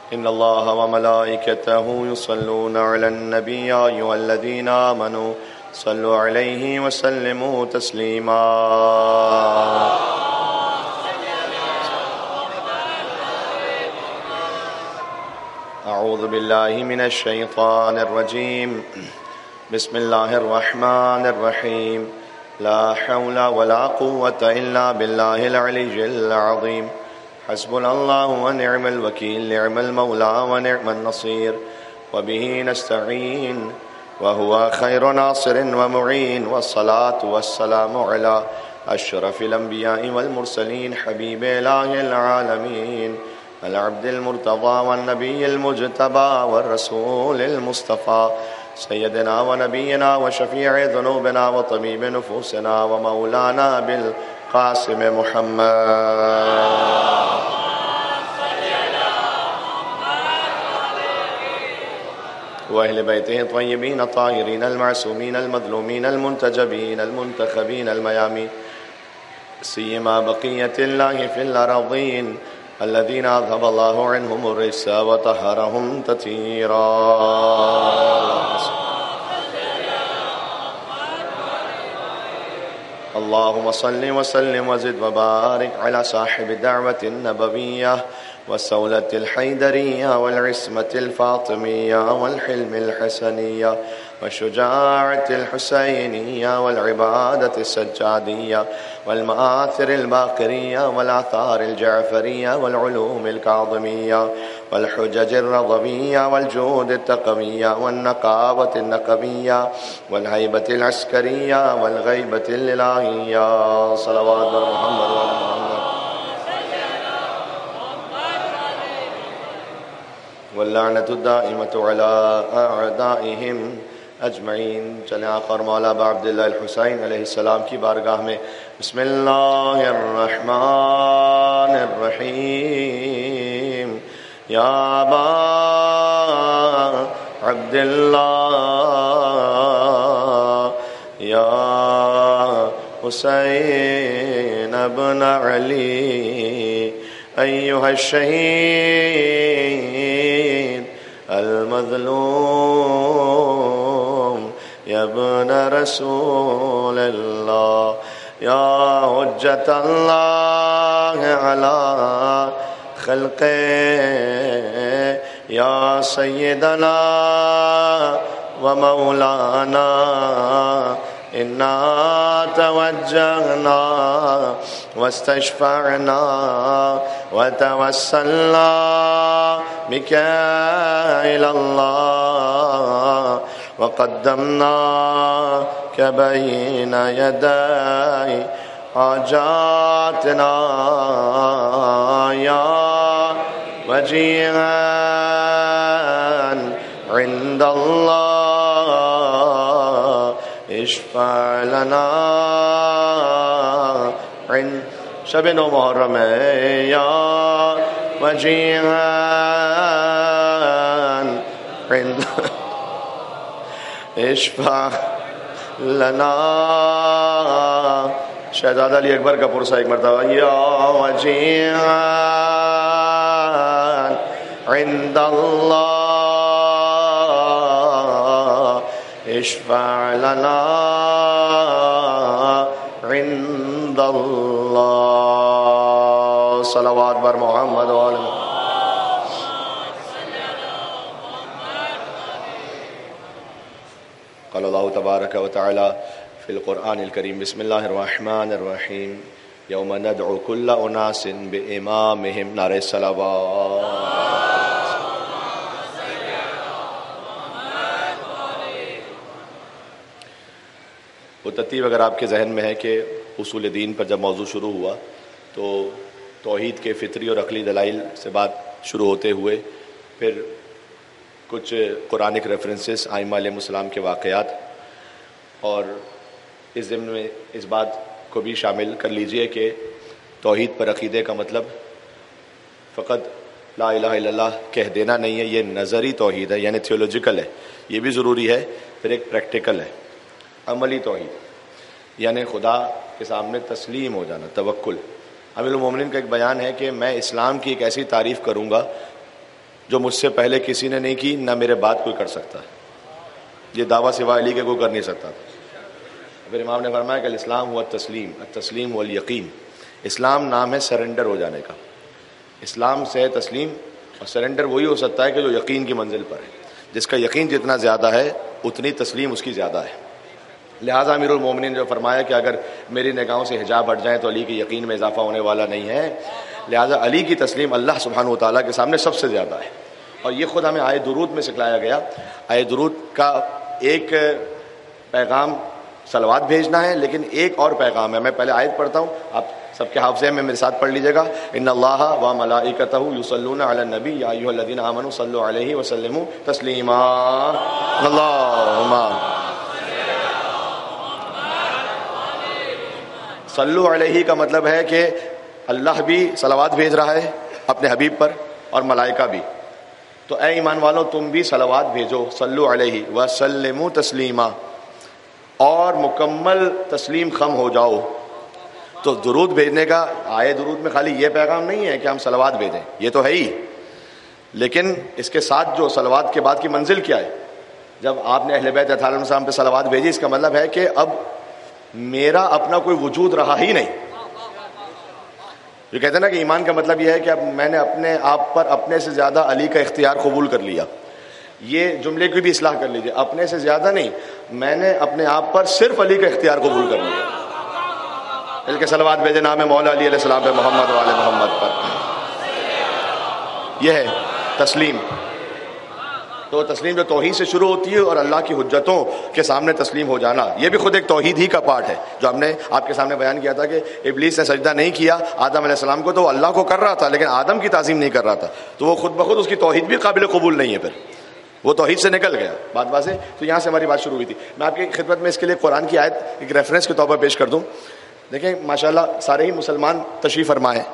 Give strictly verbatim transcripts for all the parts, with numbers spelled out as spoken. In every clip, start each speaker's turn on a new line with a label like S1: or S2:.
S1: إن الله وملائكته يصلون على النبي يا أيها الذين آمنوا صلوا عليه وسلموا تسليما. أعوذ بالله من الشيطان الرجيم. بسم الله الرحمن الرحيم. لا حول ولا قوة إلا بالله العلي العظيم. حسبنا الله ونعم الوكيل، نعم المولى ونعم النصير، وبه نستعين، وهو خير ناصر ومعين. والصلاة والسلام على أشرف الأنبياء والمرسلين، حبيب إله العالمين، العبد المرتضى والنبي المجتبى والرسول المصطفى، سيدنا ونبينا وشفيع ذنوبنا وطبيب نفوسنا ومولانا بالقاسم محمد وأهل بيته الطيبين الطاهرين المعصومين المظلومين المنتجبين المنتخبين الميامين، سيما بقية الله في الأراضين الذين أذهب الله عنهم الرجس وطهرهم تطهيرا. اللهم صل وسلم وزد وبارك على صاحب الدعوة النبوية والسولة الحيدرية والعصمة الفاطمية والحلم الحسنية والشجاعة الحسينية والعبادة السجادية والمآثر الباقرية والآثار الجعفرية والعلوم الكاظمية والحجج الرضوية والجود التقوية والنقاوة النقبية والهيبة العسكرية والغيبة الإلهية. صلوات محمد وعلى محمد. واللعنة الدائمة على أعدائهم اجمعین. چلیں آخر مولا با عبداللہ الحسین علیہ السلام کی بارگاہ میں بسم اللہ الرحمن الرحیم. یا ابا عبداللہ یا حسین ابن علی ایہا الشہید المظلوم یا ابن رسول اللہ یا حجت اللہ علی خلق یا سیدنا و مولانا انا توجہنا واستشفعنا وتوسلنا بك إلى الله وقدمناك بين يدي حاجاتنا يا وجيها عند الله اشفع لنا عند شب نو محرم یا وجیہا عند اشفع لنا. شہزاد علی اکبر کا پرسہ ایک مرتبہ یا وجیہا عند اللہ اشفع لنا عند اللہ. صلوات بر محمد و آل محمد. قال اللہ تبارک و تعالی فی القرآن الکریم بسم اللہ الرحمن الرحیم یوم ندعو کل اناس بامامہم. نعرہ صلوات. وہ ترتیب اگر آپ کے ذہن میں ہے کہ اصول دین پر جب موضوع شروع ہوا تو توحید کے فطری اور عقلی دلائل سے بات شروع ہوتے ہوئے پھر کچھ قرآنک ریفرنسز ائمہ علیہ السلام کے واقعات اور اس ضمن میں اس بات کو بھی شامل کر لیجئے کہ توحید پر عقیدے کا مطلب فقط لا الہ الا اللہ کہہ دینا نہیں ہے، یہ نظری توحید ہے یعنی تھیولوجیکل ہے. یہ بھی ضروری ہے. پھر ایک پریکٹیکل ہے عملی توحید یعنی خدا کے سامنے تسلیم ہو جانا، توکل. امیر المومنین کا ایک بیان ہے کہ میں اسلام کی ایک ایسی تعریف کروں گا جو مجھ سے پہلے کسی نے نہیں کی نہ میرے بعد کوئی کر سکتا ہے. یہ دعویٰ سوائے علی کے کوئی کر نہیں سکتا تھا. پھر امام نے فرمایا کہ الاسلام ہوا التسلیم التسلیم ہوا الیقین. اسلام نام ہے سرنڈر ہو جانے کا. اسلام سے تسلیم اور سرنڈر وہی ہو سکتا ہے کہ جو یقین کی منزل پر ہے. جس کا یقین جتنا زیادہ ہے اتنی تسلیم اس کی زیادہ ہے. لہٰذا امیر المومنین نے جو فرمایا کہ اگر میری نگاہوں سے حجاب ہٹ جائیں تو علی کے یقین میں اضافہ ہونے والا نہیں ہے. لہٰذا علی کی تسلیم اللہ سبحانہ و تعالیٰ کے سامنے سب سے زیادہ ہے. اور یہ خود ہمیں آیت درود میں سکھلایا گیا. آیت درود کا ایک پیغام صلوات بھیجنا ہے، لیکن ایک اور پیغام ہے. میں پہلے آیت پڑھتا ہوں، آپ سب کے حافظے میں میرے ساتھ پڑھ لیجیے گا. ان اللہ و ملائکتہ یصلون علی النبی یا ایھا الذین آمنوا صلوا علیہ وسلموا تسلیما. اللہم صلو علیہ کا مطلب ہے کہ اللہ بھی صلوات بھیج رہا ہے اپنے حبیب پر اور ملائکہ بھی. تو اے ایمان والوں تم بھی صلوات بھیجو، صلو علیہ وسلموا تسلیما، اور مکمل تسلیم خم ہو جاؤ. تو درود بھیجنے کا آئے درود میں خالی یہ پیغام نہیں ہے کہ ہم صلوات بھیجیں، یہ تو ہے ہی، لیکن اس کے ساتھ جو صلوات کے بعد کی منزل کیا ہے. جب آپ نے اہل بیت اطہار علیہ السلام پہ صلوات بھیجی، اس کا مطلب ہے کہ اب میرا اپنا کوئی وجود رہا ہی نہیں. جو کہتے ہیں نا کہ ایمان کا مطلب یہ ہے کہ اب میں نے اپنے آپ پر اپنے سے زیادہ علی کا اختیار قبول کر لیا. یہ جملے کی بھی اصلاح کر لیجئے، اپنے سے زیادہ نہیں، میں نے اپنے آپ پر صرف علی کا اختیار قبول کر لیا. بلکہ صلوات بھیجے نام مولا علی علیہ السلام پہ، محمد و آل محمد پر. یہ ہے تسلیم. تو تسلیم جو توحید سے شروع ہوتی ہے اور اللہ کی حجتوں کے سامنے تسلیم ہو جانا، یہ بھی خود ایک توحید ہی کا پارٹ ہے. جو ہم نے آپ کے سامنے بیان کیا تھا کہ ابلیس نے سجدہ نہیں کیا آدم علیہ السلام کو، تو وہ اللہ کو کر رہا تھا لیکن آدم کی تعظیم نہیں کر رہا تھا، تو وہ خود بخود اس کی توحید بھی قابل قبول نہیں ہے، پھر وہ توحید سے نکل گیا. بات بات سے تو یہاں سے ہماری بات شروع ہوئی تھی. میں آپ کی خدمت میں اس کے لیے قرآن کی آیت ایک ریفرنس کے طور پر پیش کر دوں. دیکھیں ماشاءاللہ سارے ہی مسلمان تشریف فرما ہیں.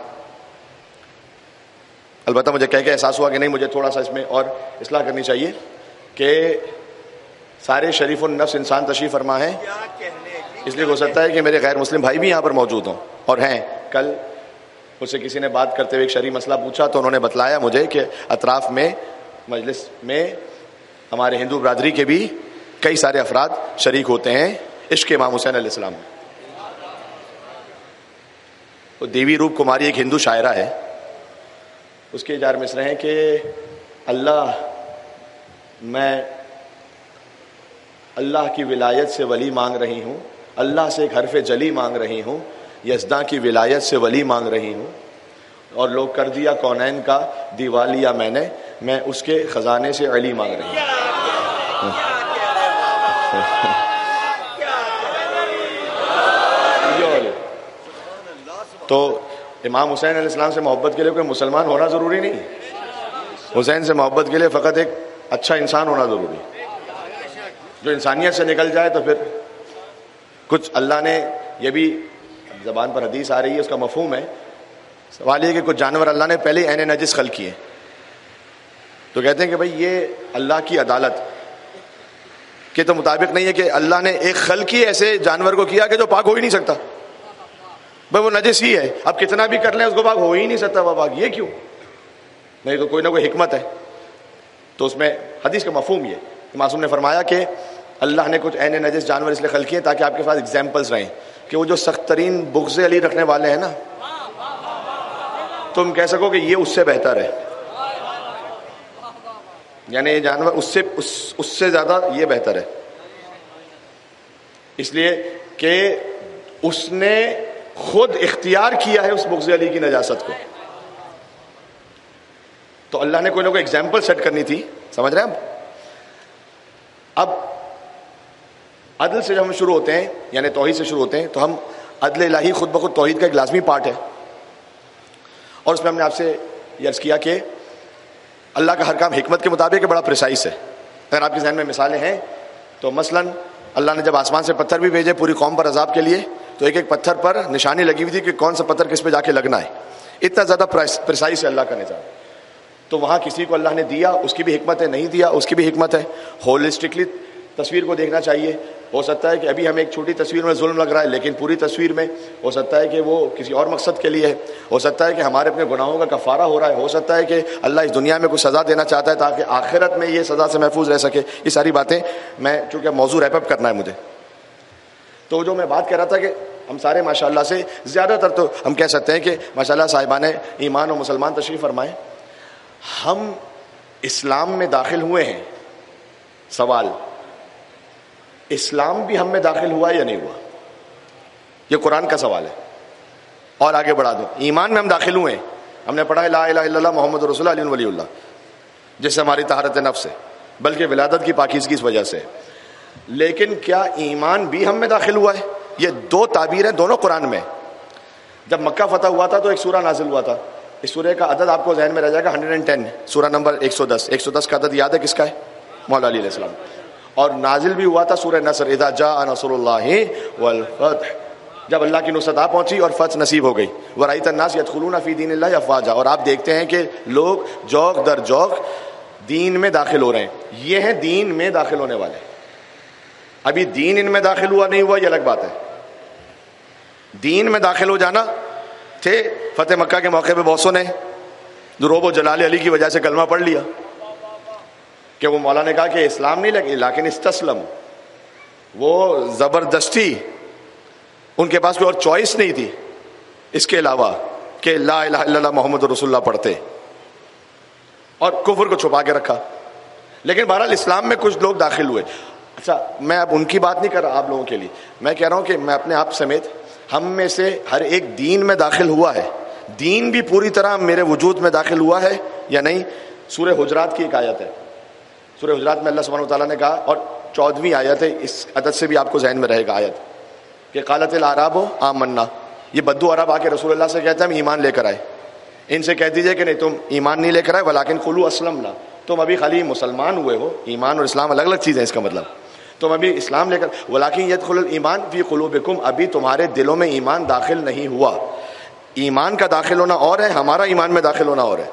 S1: البتہ مجھے کہہ کے احساس ہوا کہ نہیں، مجھے تھوڑا سا اس میں اور اصلاح کرنی چاہیے کہ سارے شریف النفس انسان تشریف فرما ہیں، اس لیے ہو سکتا ہے کہ میرے غیر مسلم بھائی بھی یہاں پر موجود ہوں اور ہیں. کل مجھ سے کسی نے بات کرتے ہوئے ایک شرعی مسئلہ پوچھا تو انہوں نے بتلایا مجھے کہ اطراف میں مجلس میں ہمارے ہندو برادری کے بھی کئی سارے افراد شریک ہوتے ہیں عشق امام حسین علیہ السلام. تو دیوی روپ کماری ایک ہندو شاعرہ ہے، اس کے چار مصرے ہیں کہ اللہ میں اللہ کی ولایت سے ولی مانگ رہی ہوں، اللہ سے ایک حرف جلی مانگ رہی ہوں، یزداں کی ولایت سے ولی مانگ رہی ہوں، اور لوگ کر دیا کونین کا دیوالیا میں نے، میں اس کے خزانے سے علی مانگ رہی ہوں. تو امام حسین علیہ السلام سے محبت کے لیے کوئی مسلمان ہونا ضروری نہیں، حسین سے محبت کے لیے فقط ایک اچھا انسان ہونا ضروری. جو انسانیت سے نکل جائے تو پھر کچھ اللہ نے، یہ بھی زبان پر حدیث آ رہی ہے، اس کا مفہوم ہے. سوال یہ کہ کچھ جانور اللہ نے پہلے عین نجس خلق کیے، تو کہتے ہیں کہ بھئی یہ اللہ کی عدالت کے تو مطابق نہیں ہے کہ اللہ نے ایک خلق ہی ایسے جانور کو کیا کہ جو پاک ہو ہی نہیں سکتا. بھئی وہ نجس ہی ہے، اب کتنا بھی کر لیں اس کو پاک ہو ہی نہیں سکتا وہ پاک. یہ کیوں؟ نہیں تو کوئی نہ کوئی حکمت ہے. تو اس میں حدیث کا مفہوم یہ معصوم نے فرمایا کہ اللہ نے کچھ عین نجس جانور اس لیے خلق کیے تاکہ آپ کے پاس ایگزامپلس رہیں کہ وہ جو سخت ترین بغض علی رکھنے والے ہیں نا، تم کہہ سکو کہ یہ اس سے بہتر ہے، یعنی یہ جانور اس سے اس, اس سے زیادہ یہ بہتر ہے، اس لیے کہ اس نے خود اختیار کیا ہے اس بغض علی کی نجاست کو. تو اللہ نے کوئی نہ کوئی ایگزامپل سیٹ کرنی تھی، سمجھ رہے ہیں؟ اب عدل سے جب ہم شروع ہوتے ہیں، یعنی توحید سے شروع ہوتے ہیں، تو ہم عدل الہی خود بخود توحید کا ایک لازمی پارٹ ہے. اور اس میں ہم نے آپ سے یہ عرض کیا کہ اللہ کا ہر کام حکمت کے مطابق ہے، بڑا پریسائز ہے. اگر آپ کے ذہن میں مثالیں ہیں تو مثلاً اللہ نے جب آسمان سے پتھر بھی بھیجے پوری قوم پر عذاب کے لیے، تو ایک ایک پتھر پر نشانی لگی ہوئی تھی کہ کون سا پتھر کس پہ جا کے لگنا ہے. اتنا زیادہ پریسائز ہے اللہ کا نظام. تو وہاں کسی کو اللہ نے دیا، اس کی بھی حکمت ہے، نہیں دیا اس کی بھی حکمت ہے. ہولسٹکلی تصویر کو دیکھنا چاہیے. ہو سکتا ہے کہ ابھی ہمیں ایک چھوٹی تصویر میں ظلم لگ رہا ہے لیکن پوری تصویر میں ہو سکتا ہے کہ وہ کسی اور مقصد کے لیے ہے. ہو سکتا ہے کہ ہمارے اپنے گناہوں کا کفارہ ہو رہا ہے. ہو سکتا ہے کہ اللہ اس دنیا میں کچھ سزا دینا چاہتا ہے تاکہ آخرت میں یہ سزا سے محفوظ رہ سکے. یہ ساری باتیں میں چونکہ موضوع ریپ اپ کرنا ہے مجھے, تو جو میں بات کہہ رہا تھا کہ ہم سارے ماشاءاللہ سے زیادہ تر تو ہم کہہ سکتے ہیں کہ ماشاءاللہ صاحبان ایمان و مسلمان تشریف فرمائیں, ہم اسلام میں داخل ہوئے ہیں. سوال, اسلام بھی ہم میں داخل ہوا یا نہیں ہوا؟ یہ قرآن کا سوال ہے. اور آگے بڑھا دو, ایمان میں ہم داخل ہوئے ہیں, ہم نے پڑھا لا الہ الا اللہ محمد رسول اللہ علی ولی اللہ, جس سے ہماری طہارت نفس ہے, بلکہ ولادت کی پاکیزگی کی وجہ سے. لیکن کیا ایمان بھی ہم میں داخل ہوا ہے؟ یہ دو تعبیر ہیں, دونوں قرآن میں. جب مکہ فتح ہوا تھا تو ایک سورہ نازل ہوا تھا. اس سورہ کا عدد آپ کو ذہن میں رہ جائے گا ایک سو دس, سورہ نمبر ایک سو دس. ایک سو دس کا عدد یاد ہے کس کا ہے؟ مولا علی علیہ السلام. اور نازل بھی ہوا تھا سورہ نصر, اذا جاء نصر اللہ والفتح, جب اللہ کی نصرت آ پہنچی اور فتح نصیب ہو گئی. ورأیت الناس یدخلون فی دین اللہ افواجا, اور آپ دیکھتے ہیں کہ لوگ جوق در جوق دین میں داخل ہو رہے ہیں. یہ ہیں دین میں داخل ہونے والے. ابھی دین ان میں داخل ہوا نہیں ہوا یہ الگ بات ہے. دین میں داخل ہو جانا تھے. فتح مکہ کے موقع پہ بہت سو نے روب و جلال علی کی وجہ سے کلمہ پڑھ لیا کہ وہ مولا نے کہا کہ اسلام نہیں لگی لیکن استسلم, وہ زبردستی, ان کے پاس کوئی اور چوائس نہیں تھی اس کے علاوہ کہ لا الہ الا اللہ محمد رسول اللہ پڑھتے, اور کفر کو چھپا کے رکھا. لیکن بہرحال اسلام میں کچھ لوگ داخل ہوئے. اچھا, میں اب ان کی بات نہیں کر رہا آپ لوگوں کے لیے, میں کہہ رہا ہوں کہ میں اپنے آپ سمیت ہم میں سے ہر ایک دین میں داخل ہوا ہے. دین بھی پوری طرح میرے وجود میں داخل ہوا ہے یا نہیں؟ سورہ حجرات کی ایک آیت ہے, سورہ حجرات میں اللہ سبحانہ وتعالیٰ نے کہا, اور چودھویں آیت ہے, اس عدد سے بھی آپ کو ذہن میں رہے گا آیت, کہ قالت الاعراب آمنا, یہ بدو عرب آ کے رسول اللہ سے کہتے ہیں ہم ایمان لے کر آئے. ان سے کہہ دیجئے کہ نہیں تم ایمان نہیں لے کر آئے, ولیکن قولوا اسلمنا, تم ابھی خالی مسلمان ہوئے ہو. ایمان اور اسلام الگ الگ چیزیں ہیں, اس کا مطلب تم ابھی اسلام لے کر, ولیکن یدخل الایمان فی قلوبکم, ابھی تمہارے دلوں میں ایمان داخل نہیں ہوا. ایمان کا داخل ہونا اور ہے, ہمارا ایمان میں داخل ہونا اور ہے.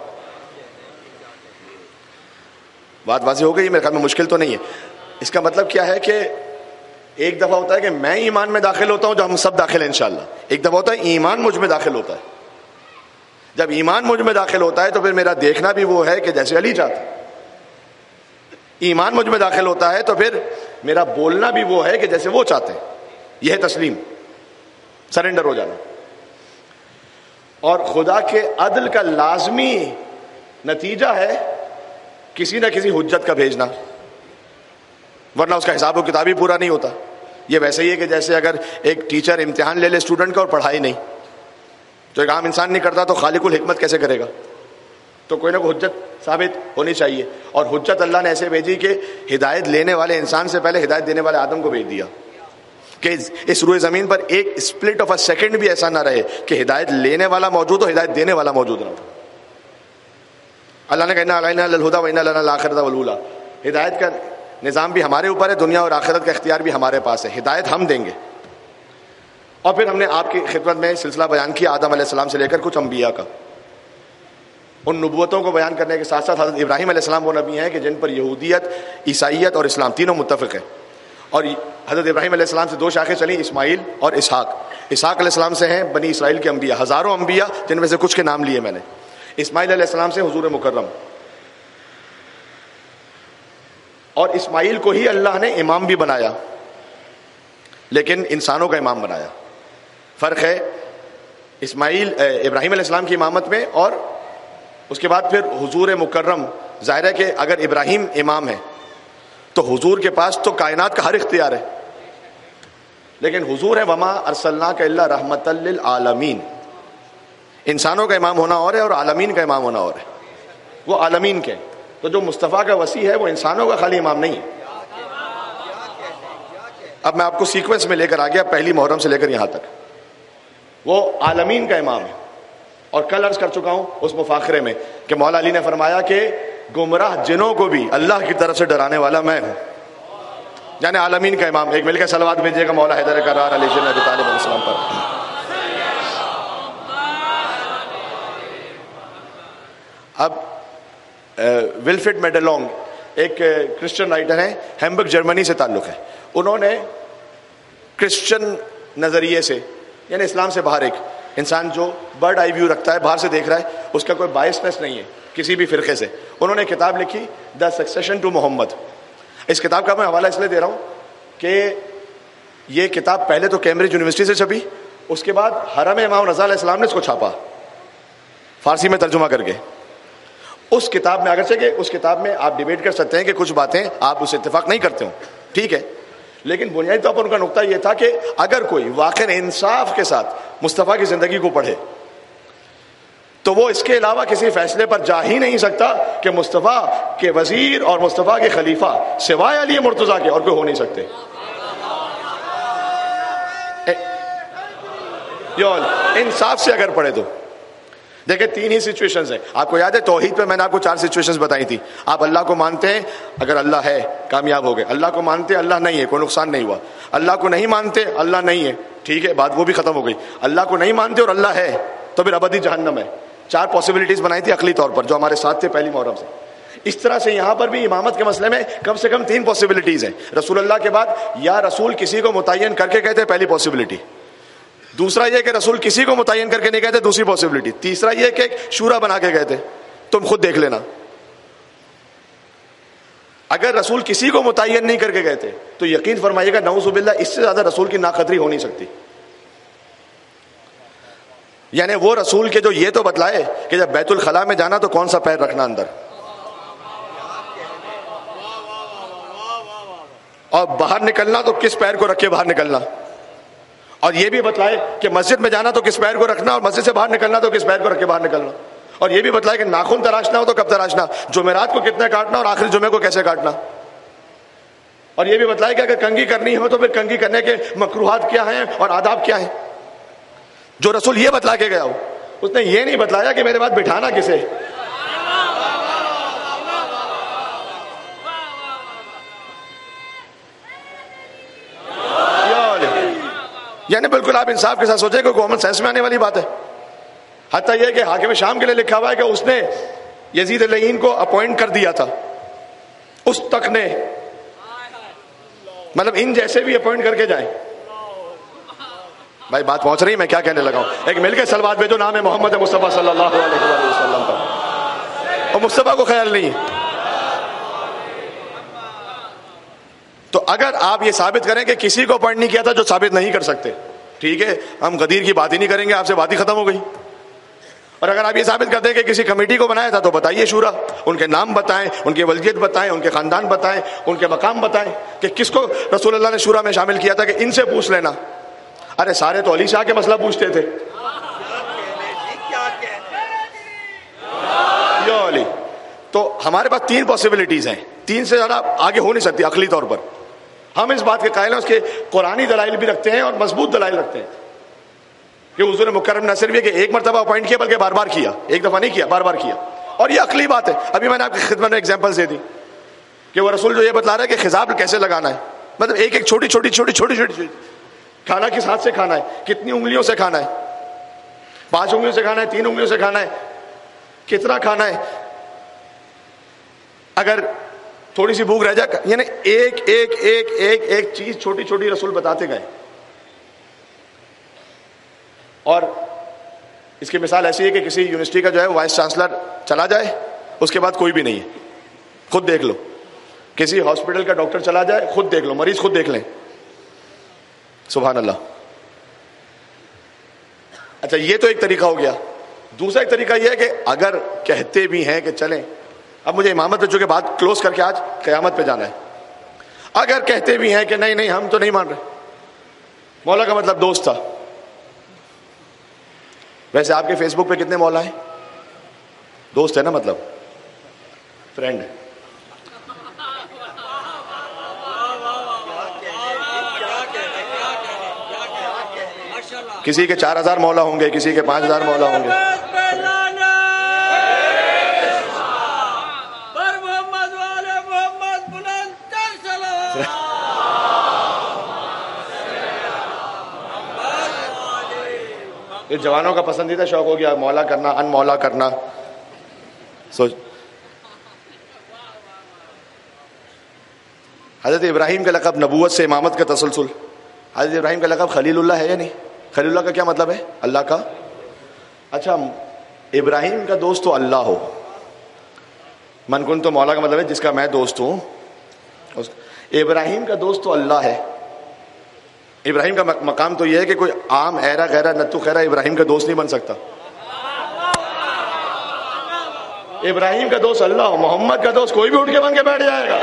S1: بات واضح ہو گئی میرے خیال میں, مشکل تو نہیں ہے. اس کا مطلب کیا ہے کہ ایک دفعہ ہوتا ہے کہ میں ایمان میں داخل ہوتا ہوں, جو ہم سب داخل ہیں انشاءاللہ. ایک دفعہ ہوتا ہے ایمان مجھ میں داخل ہوتا ہے. جب ایمان مجھ میں داخل ہوتا ہے تو پھر میرا دیکھنا بھی وہ ہے کہ جیسے علی چاہتا. ایمان مجھ میں داخل ہوتا ہے تو پھر میرا بولنا بھی وہ ہے کہ جیسے وہ چاہتے ہیں. یہ ہے تسلیم, سرنڈر ہو جانا. اور خدا کے عدل کا لازمی نتیجہ ہے کسی نہ کسی حجت کا بھیجنا, ورنہ اس کا حساب و کتاب ہی پورا نہیں ہوتا. یہ ویسے ہی ہے کہ جیسے اگر ایک ٹیچر امتحان لے لے اسٹوڈنٹ کا اور پڑھائی نہیں, تو ایک عام انسان نہیں کرتا تو خالق الحکمت کیسے کرے گا؟ تو کوئی نہ کوئی حجت ثابت ہونی چاہیے. اور حجت اللہ نے ایسے بھیجی کہ ہدایت لینے والے انسان سے پہلے ہدایت دینے والے آدم کو بھیج دیا, کہ اس روئے زمین پر ایک اسپلٹ آف اے سیکنڈ بھی ایسا نہ رہے کہ ہدایت لینے والا موجود ہو, ہدایت دینے والا موجود نہ ہو. اللہ نے کہا انا علینا للہدی و انا لنا الاخرۃ والاولی, ہدایت کا نظام بھی ہمارے اوپر ہے, دنیا اور آخرت کا اختیار بھی ہمارے پاس ہے, ہدایت ہم دیں گے. اور پھر ہم نے آپ کی خدمت میں سلسلہ بیان کیا آدم علیہ السلام سے لے کر کچھ انبیاء کا. ان نبوتوں کو بیان کرنے کے ساتھ ساتھ حضرت ابراہیم علیہ السلام وہ نبی ہیں کہ جن پر یہودیت, عیسائیت اور اسلام تینوں متفق ہیں. اور حضرت ابراہیم علیہ السلام سے دو شاخیں چلیں, اسماعیل اور اسحاق. اسحاق علیہ السلام سے ہیں بنی اسرائیل کے انبیاء, ہزاروں انبیاء, جن میں سے کچھ کے نام لیے میں نے. اسماعیل علیہ السلام سے حضور مکرم, اور اسماعیل کو ہی اللہ نے امام بھی بنایا, لیکن انسانوں کا امام بنایا. فرق ہے اسماعیل ابراہیم علیہ السلام کی امامت میں, اور اس کے بعد پھر حضور مکرم. ظاہر ہے کہ اگر ابراہیم امام ہے تو حضور کے پاس تو کائنات کا ہر اختیار ہے, لیکن حضور ہے وما ارسلناک الا رحمۃ للعالمین. انسانوں کا امام ہونا اور ہے اور عالمین کا امام ہونا اور ہے. وہ عالمین کے, تو جو مصطفیٰ کا وسیع ہے وہ انسانوں کا خالی امام نہیں ہے. اب میں آپ کو سیکوینس میں لے کر آ گیا, پہلی محرم سے لے کر یہاں تک. وہ عالمین کا امام ہے. اور کل عرض کر چکا ہوں اس مفاخرے میں کہ مولا علی نے فرمایا کہ گمراہ جنوں کو بھی اللہ کی طرف سے ڈرانے والا میں ہوں, یعنی عالمین کا امام. ایک مل کے صلوات بھیجیے گا مولا حیدر کرار علی جن ابی طالب علیہ السلام پر. اب ولفریڈ میڈلونگ ایک کرسچن رائٹر ہیں, ہیمبرگ جرمنی سے تعلق ہے. انہوں نے کرسچن نظریے سے، یعنی اسلام سے باہر ایک انسان جو برڈ آئی ویو رکھتا ہے، باہر سے دیکھ رہا ہے، اس کا کوئی بائسنس نہیں ہے کسی بھی فرقے سے. انہوں نے کتاب لکھی دا سکسیشن ٹو محمد. اس کتاب کا میں حوالہ اس لیے دے رہا ہوں کہ یہ کتاب پہلے تو کیمبرج یونیورسٹی سے چھپی، اس کے بعد حرم امام رضا علیہ السلام نے اس کو چھاپا فارسی میں ترجمہ کر کے. اس کتاب میں اگرچہ کہ اس کتاب میں آپ ڈیبیٹ کر سکتے ہیں کہ کچھ باتیں آپ اس سے اتفاق نہیں کرتے ہوں، ٹھیک ہے، لیکن بنیادی طور پر ان کا نقطہ یہ تھا کہ اگر کوئی واقع انصاف کے ساتھ مصطفیٰ کی زندگی کو پڑھے تو وہ اس کے علاوہ کسی فیصلے پر جا ہی نہیں سکتا کہ مصطفیٰ کے وزیر اور مصطفیٰ کے خلیفہ سوائے علی مرتضیٰ کے اور کوئی ہو نہیں سکتے. انصاف سے اگر پڑھے تو دیکھیں تین ہی سچویشنز ہیں. آپ کو یاد ہے توحید پہ میں نے آپ کو چار سچویشنز بتائی تھی. آپ اللہ کو مانتے ہیں، اگر اللہ ہے کامیاب ہو گئے. اللہ کو مانتے اللہ نہیں ہے، کوئی نقصان نہیں ہوا. اللہ کو نہیں مانتے اللہ نہیں ہے، ٹھیک ہے، بات وہ بھی ختم ہو گئی. اللہ کو نہیں مانتے اور اللہ ہے تو پھر ابدی جہنم ہے. چار پاسبلٹیز بنائی تھی عقلی طور پر جو ہمارے ساتھ تھے پہلی محرم سے. اس طرح سے یہاں پر بھی امامت کے مسئلے میں کم سے کم تین پاسبلٹیز ہیں. رسول اللہ کے بعد یا رسول کسی کو متعین کر کے کہتے پہلی پاسبلٹی، دوسرا یہ کہ رسول کسی کو متعین کر کے نہیں کہتے دوسری پاسبلٹی، تیسرا یہ کہ شورا بنا کے کہتے تم خود دیکھ لینا. اگر رسول کسی کو متعین نہیں کر کے کہتے تو یقین فرمائیے گا نعوذ باللہ اس سے زیادہ رسول کی ناقدری ہو نہیں سکتی. یعنی وہ رسول کے جو یہ تو بتلائے کہ جب بیت الخلاء میں جانا تو کون سا پیر رکھنا اندر، اور باہر نکلنا تو کس پیر کو رکھ کے باہر نکلنا، اور یہ بھی بتلائے کہ مسجد میں جانا تو کس پیر کو رکھنا اور مسجد سے باہر نکلنا تو کس پیر کو رکھ کے باہر نکلنا، اور یہ بھی بتلائے کہ ناخن تراشنا ہو تو کب تراشنا، جمعرات کو کتنا کاٹنا اور آخری جمعے کو کیسے کاٹنا، اور یہ بھی بتلائے کہ اگر کنگھی کرنی ہو تو پھر کنگھی کرنے کے مکروہات کیا ہیں اور آداب کیا ہیں. جو رسول یہ بتلا کے گیا ہو، اس نے یہ نہیں بتلایا کہ میرے بعد بٹھانا کسے. یعنی بالکل آپ انصاف کے ساتھ سوچیں کہ کامن سینس میں آنے والی بات ہے. حتیٰ یہ کہ حاکم شام کے لیے لکھا ہوا ہے کہ اس نے یزید اللعین کو اپوائنٹ کر دیا تھا، اس تک نے، مطلب ان جیسے بھی اپوائنٹ کر کے جائیں. بھائی بات پہنچ رہی ہے، میں کیا کہنے لگا ہوں. ایک مل کے سلوات بھیجو نام ہے محمد مصطفیٰ صلی اللہ علیہ وآلہ وسلم پر، اور مصطفیٰ کو خیال نہیں ہے. تو اگر آپ یہ ثابت کریں کہ کسی کو اپوائنٹ نہیں کیا تھا جو ثابت نہیں کر سکتے، ٹھیک ہے، ہم غدیر کی بات ہی نہیں کریں گے، آپ سے بات ہی ختم ہو گئی. اور اگر آپ یہ ثابت کرتے ہیں کہ کسی کمیٹی کو بنایا تھا تو بتائیے شورا، ان کے نام بتائیں، ان کی ولدیت بتائیں، ان کے خاندان بتائیں، ان کے مقام بتائیں کہ کس کو رسول اللہ نے شورا میں شامل کیا تھا کہ ان سے پوچھ لینا. ارے سارے تو علی شاہ کے مسئلہ پوچھتے تھے. یا علی. تو ہمارے پاس تین پاسبلٹیز ہیں، تین سے زیادہ آگے ہو نہیں سکتی عقلی طور پر. ہم اس بات کے قائل ہیں، اس کے قرآنی دلائل بھی رکھتے ہیں اور مضبوط دلائل رکھتے ہیں کہ حضور مکرم نہ صرف یہ کہ ایک مرتبہ اپوائنٹ کیا بلکہ بار بار کیا، ایک دفعہ نہیں کیا، بار بار کیا. اور یہ عقلی بات ہے. ابھی میں نے آپ کی خدمت میں ایگزامپل دے دی کہ وہ رسول جو یہ بتلا رہا ہے کہ خضاب کیسے لگانا ہے، مطلب ایک ایک چھوٹی چھوٹی چھوٹی چھوٹی چھوٹی کھانا کس ہاتھ سے کھانا ہے، کتنی انگلیوں سے کھانا ہے، پانچ انگلیوں سے کھانا ہے، تین انگلیوں سے کھانا ہے، کتنا کھانا ہے، اگر تھوڑی سی بھوک رہ جائے، یعنی ایک ایک ایک ایک ایک چیز چھوٹی چھوٹی رسول بتاتے گئے. اور اس کی مثال ایسی ہے کہ کسی یونیورسٹی کا جو ہے وائس چانسلر چلا جائے، اس کے بعد کوئی بھی نہیں ہے، خود دیکھ لو. کسی ہاسپٹل کا ڈاکٹر چلا جائے، خود دیکھ لو، مریض خود دیکھ لیں. سبحان اللہ. اچھا یہ تو ایک طریقہ ہو گیا. دوسرا ایک طریقہ یہ ہے کہ اگر کہتے بھی ہیں کہ چلیں، اب مجھے امامت پہ چونکہ بات کلوز کر کے آج قیامت پہ جانا ہے، اگر کہتے بھی ہیں کہ نہیں نہیں ہم تو نہیں مان رہے، مولا کا مطلب دوست تھا. ویسے آپ کے فیس بک پہ کتنے مولا ہیں؟ دوست ہے نا، مطلب فرینڈ. کسی کے چار ہزار مولا ہوں گے، کسی کے پانچ ہزار مولا ہوں گے. یہ جوانوں کا پسندیدہ شوق ہو گیا مولا کرنا، ان مولا کرنا. سوچ حضرت ابراہیم کا لقب، نبوت سے امامت کا تسلسل. حضرت ابراہیم کا لقب خلیل اللہ ہے یا نہیں؟ خلیل اللہ کا کیا مطلب ہے؟ اللہ کا. اچھا ابراہیم کا دوست تو اللہ ہو. من کنت مولا کا مطلب ہے جس کا میں دوست ہوں. ابراہیم کا دوست تو اللہ ہے. ابراہیم کا مقام تو یہ ہے کہ کوئی عام ایرا غیرہ نتو خیرہ ابراہیم کا دوست نہیں بن سکتا. ابراہیم کا دوست اللہ ہو. محمد کا دوست کوئی بھی اٹھ کے بن کے بیٹھ جائے گا.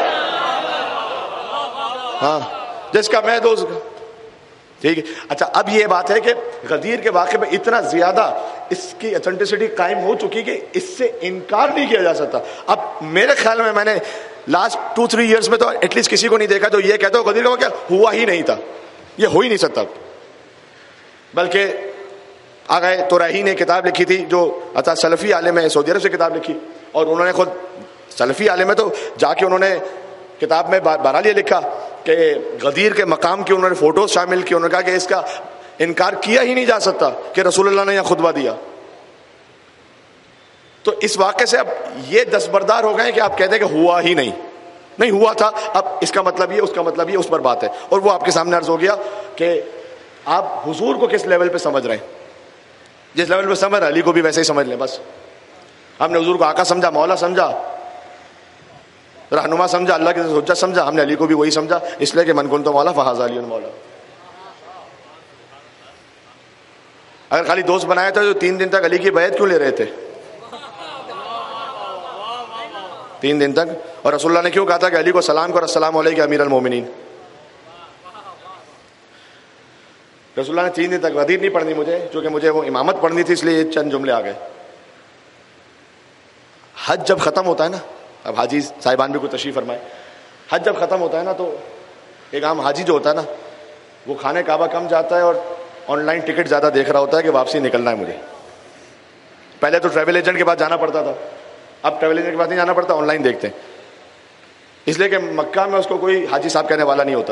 S1: ہاں جس کا میں دوست. ٹھیک ہے. اچھا اب یہ بات ہے کہ غدیر کے واقعے میں اتنا زیادہ اس کی اتھینٹسٹی قائم ہو چکی کہ اس سے انکار نہیں کیا جا سکتا. اب میرے خیال میں میں نے لاسٹ ٹو تھری ایئرس میں تو ایٹ لیسٹ کسی کو نہیں دیکھا تو یہ کہتا ہو غدیر کا واقعہ ہوا ہی نہیں تھا. یہ ہو ہی نہیں سکتا. بلکہ آگئے توراہی نے کتاب لکھی تھی جو اچھا سلفی عالم ہے, سعودی عرب سے کتاب لکھی, اور انہوں نے خود سلفی عالم ہے تو جا کے انہوں نے کتاب میں بہرحال یہ لکھا کہ غدیر کے مقام کی انہوں نے فوٹوز شامل کی. انہوں نے کہا کہ اس کا انکار کیا ہی نہیں جا سکتا کہ رسول اللہ نے یہاں خطبہ دیا. تو اس واقعے سے اب یہ دستبردار ہو گئے کہ آپ کہتے ہیں کہ ہوا ہی نہیں, نہیں ہوا تھا. اب اس کا مطلب یہ, اس کا مطلب یہ, اس پر بات ہے. اور وہ آپ کے سامنے عرض ہو گیا کہ آپ حضور کو کس لیول پہ سمجھ رہے ہیں. جس لیول پہ سمجھ رہے علی کو بھی ویسے ہی سمجھ لیں. بس ہم نے حضور کو آقا سمجھا, مولا سمجھا, رہنما سمجھا, اللہ کی حجت سمجھا. ہم نے علی کو بھی وہی سمجھا, اس لیے کہ من کنت مولا فہذا علی مولا. اگر خالی دوست بنایا تھا تو تین دن تک علی کی بیعت کیوں لے رہے تھے؟ تین دن تک. اور رسول اللہ نے کیوں کہا تھا کہ علی کو سلام کرو السلام علیکم امیر المومنین؟ رسول اللہ نے تین دن تک غدیر نہیں پڑھنی مجھے, چونکہ مجھے وہ امامت پڑھنی تھی, اس لیے یہ چند جملے آ گئے. حج جب ختم ہوتا ہے نا, اب حاجی صاحبان بھی کوئی تشریف فرمائے, حج جب ختم ہوتا ہے نا تو ایک عام حاجی جو ہوتا ہے نا وہ کھانے کعبہ کم جاتا ہے اور آن لائن ٹکٹ زیادہ دیکھ رہا ہوتا ہے کہ واپسی نکلنا ہے مجھے. پہلے تو ٹریول ایجنٹ کے پاس جانا پڑتا تھا, اب ٹریول ایجنٹ کے پاس نہیں جانا پڑتا, آن لائن دیکھتے ہیں. اس لیے کہ مکہ میں اس کو کوئی حاجی صاحب کہنے والا نہیں ہوتا.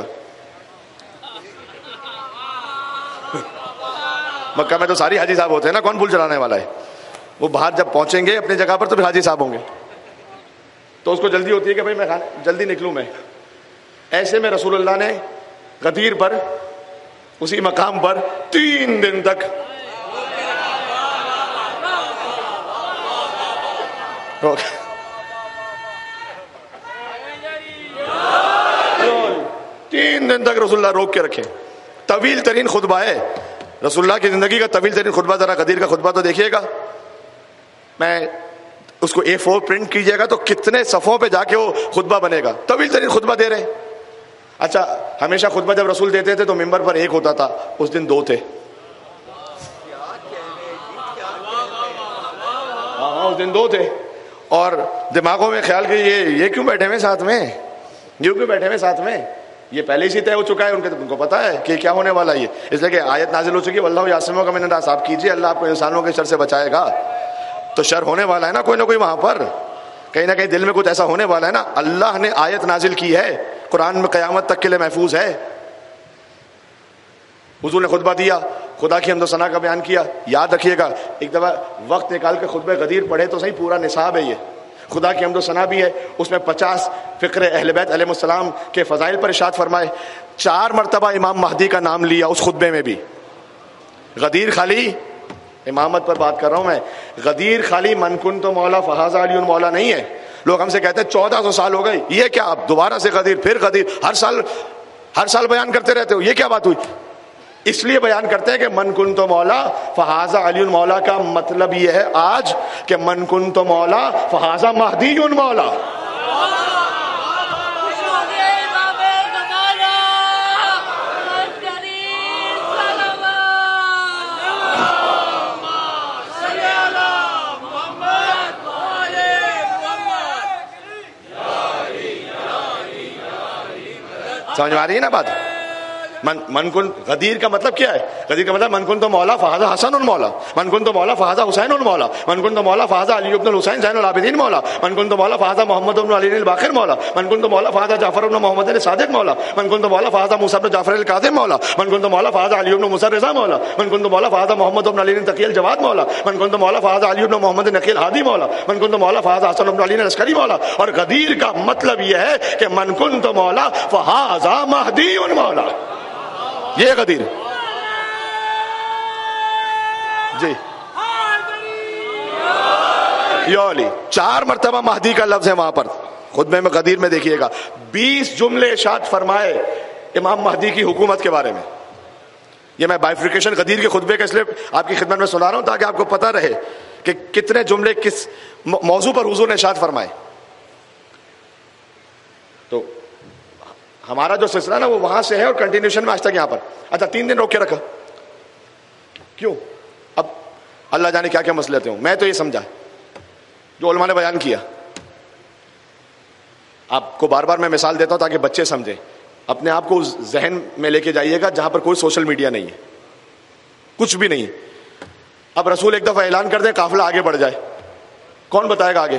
S1: مکہ میں تو ساری حاجی صاحب ہوتے ہیں نا, کون پھول چلانے والا ہے. وہ باہر جب پہنچیں گے اپنی جگہ پر تو پھر حاجی صاحب ہوں گے, تو اس کو جلدی ہوتی ہے کہ بھائی میں جلدی نکلوں میں. ایسے میں رسول اللہ نے غدیر پر اسی مقام پر تین دن تک تین دن تک رسول اللہ روک کے رکھے. طویل ترین خطبہ ہے رسول اللہ کی زندگی کا, طویل ترین خطبہ. ذرا غدیر کا خطبہ تو دیکھیے گا, میں اس کو اے فور پرنٹ کیجئے گا تو کتنے صفحوں پہ جا کے وہ خطبہ بنے گا. طویل ترین خطبہ دے رہے ہیں. اچھا ہمیشہ خطبہ جب رسول دیتے تھے تو ممبر پر ایک ہوتا تھا, اس دن دو تھے. ہاں اس دن دو تھے. اور دماغوں میں خیال کہ یہ یہ کیوں بیٹھے ہوئے ساتھ میں, یہ کیوں بیٹھے ہوئے ساتھ میں, یہ پہلے ہی طے ہو چکا ہے. ان کے ان کو پتا ہے کہ کیا ہونے والا ہے. اس لیے کہ آیت نازل ہو چکی ہے واللہ یعصمک کا من الناس, آپ کیجیے اللہ آپ کو انسانوں کے شر سے بچائے گا. تو شر ہونے والا ہے نا کوئی نہ کوئی وہاں پر, کہیں نہ کہیں دل میں کچھ ایسا ہونے والا ہے نا. اللہ نے آیت نازل کی ہے, قرآن میں قیامت تک کے لیے محفوظ ہے. حضور نے خطبہ دیا, خدا کی حمد و ثنا کا بیان کیا. یاد رکھیے گا ایک دفعہ وقت نکال کے خطبہ غدیر پڑھے تو صحیح, پورا نصاب ہے یہ. خدا کی حمد و ثنا بھی ہے, اس میں پچاس فقرے اہل بیت علیہ السلام کے فضائل پر ارشاد فرمائے. چار مرتبہ امام مہدی کا نام لیا اس خطبے میں بھی. غدیر خالی امامت پر بات کر رہا ہوں میں, غدیر خالی من کنت مولا فہذا علی مولا نہیں ہے. لوگ ہم سے کہتے ہیں چودہ سو سال ہو گئے, یہ کیا آپ دوبارہ سے غدیر پھر غدیر, ہر سال ہر سال بیان کرتے رہتے ہو, یہ کیا بات ہوئی؟ اس لیے بیان کرتے ہیں کہ من کنت مولا فہذا علی مولا کا مطلب یہ ہے آج کہ من کنت مولا فہذا مہدی مولا. سمجھ میں آ رہی ہے نا بات؟ من من کن غدیر کا مطلب کیا ہے؟ غدیر کا مطلب من کن تو مولا فہذا حسن المولا, من کن تو مولا فہذا حسین المولا, من کن تو مولا فہذا علی بن الحسین زین العابدین مولا, من کن تو مولا فہذا محمد بن علی الباقر مولا, من کن تو مولا فہذا جعفر بن محمد الصادق مولا, من کن تو مولا فہذا موسیٰ بن جعفر الکاظم مولا, من کن تو مولا فہذا علی بن موسیٰ الرضا مولا, من کن تو مولا فہذا محمد بن علی تقی الجواد مولا, من کن تو مولا فہذا علی بن محمد نقی الہادی مولا, من کن تو مولا فہذا حسن بن علی العسکری مولا. اور غدیر کا مطلب یہ ہے کہ من کن تو مولا فہذا مہدی مولا. یہ غدیر جی یا علی، چار مرتبہ مہدی کا لفظ ہے وہاں پر خطبے میں غدیر میں، دیکھیے گا بیس جملے ارشاد فرمائے امام مہدی کی حکومت کے بارے میں. یہ میں بائیفریکیشن غدیر کے خطبے کا اس لیے آپ کی خدمت میں سنا رہا ہوں تاکہ آپ کو پتہ رہے کہ کتنے جملے کس موضوع پر حضور نے ارشاد فرمائے. تو ہمارا جو سلسلہ نا وہ وہاں سے ہے اور کنٹینیوشن میں آج تک یہاں پر. اچھا تین دن روک کے رکھا کیوں؟ اب اللہ جانے کیا کیا مسئلے ہوں. میں تو یہ سمجھا جو علماء نے بیان کیا، آپ کو بار بار میں مثال دیتا ہوں تاکہ بچے سمجھیں. اپنے آپ کو اس ذہن میں لے کے جائیے گا جہاں پر کوئی سوشل میڈیا نہیں ہے، کچھ بھی نہیں. اب رسول ایک دفعہ اعلان کر دیں قافلہ آگے بڑھ جائے، کون بتائے گا آگے؟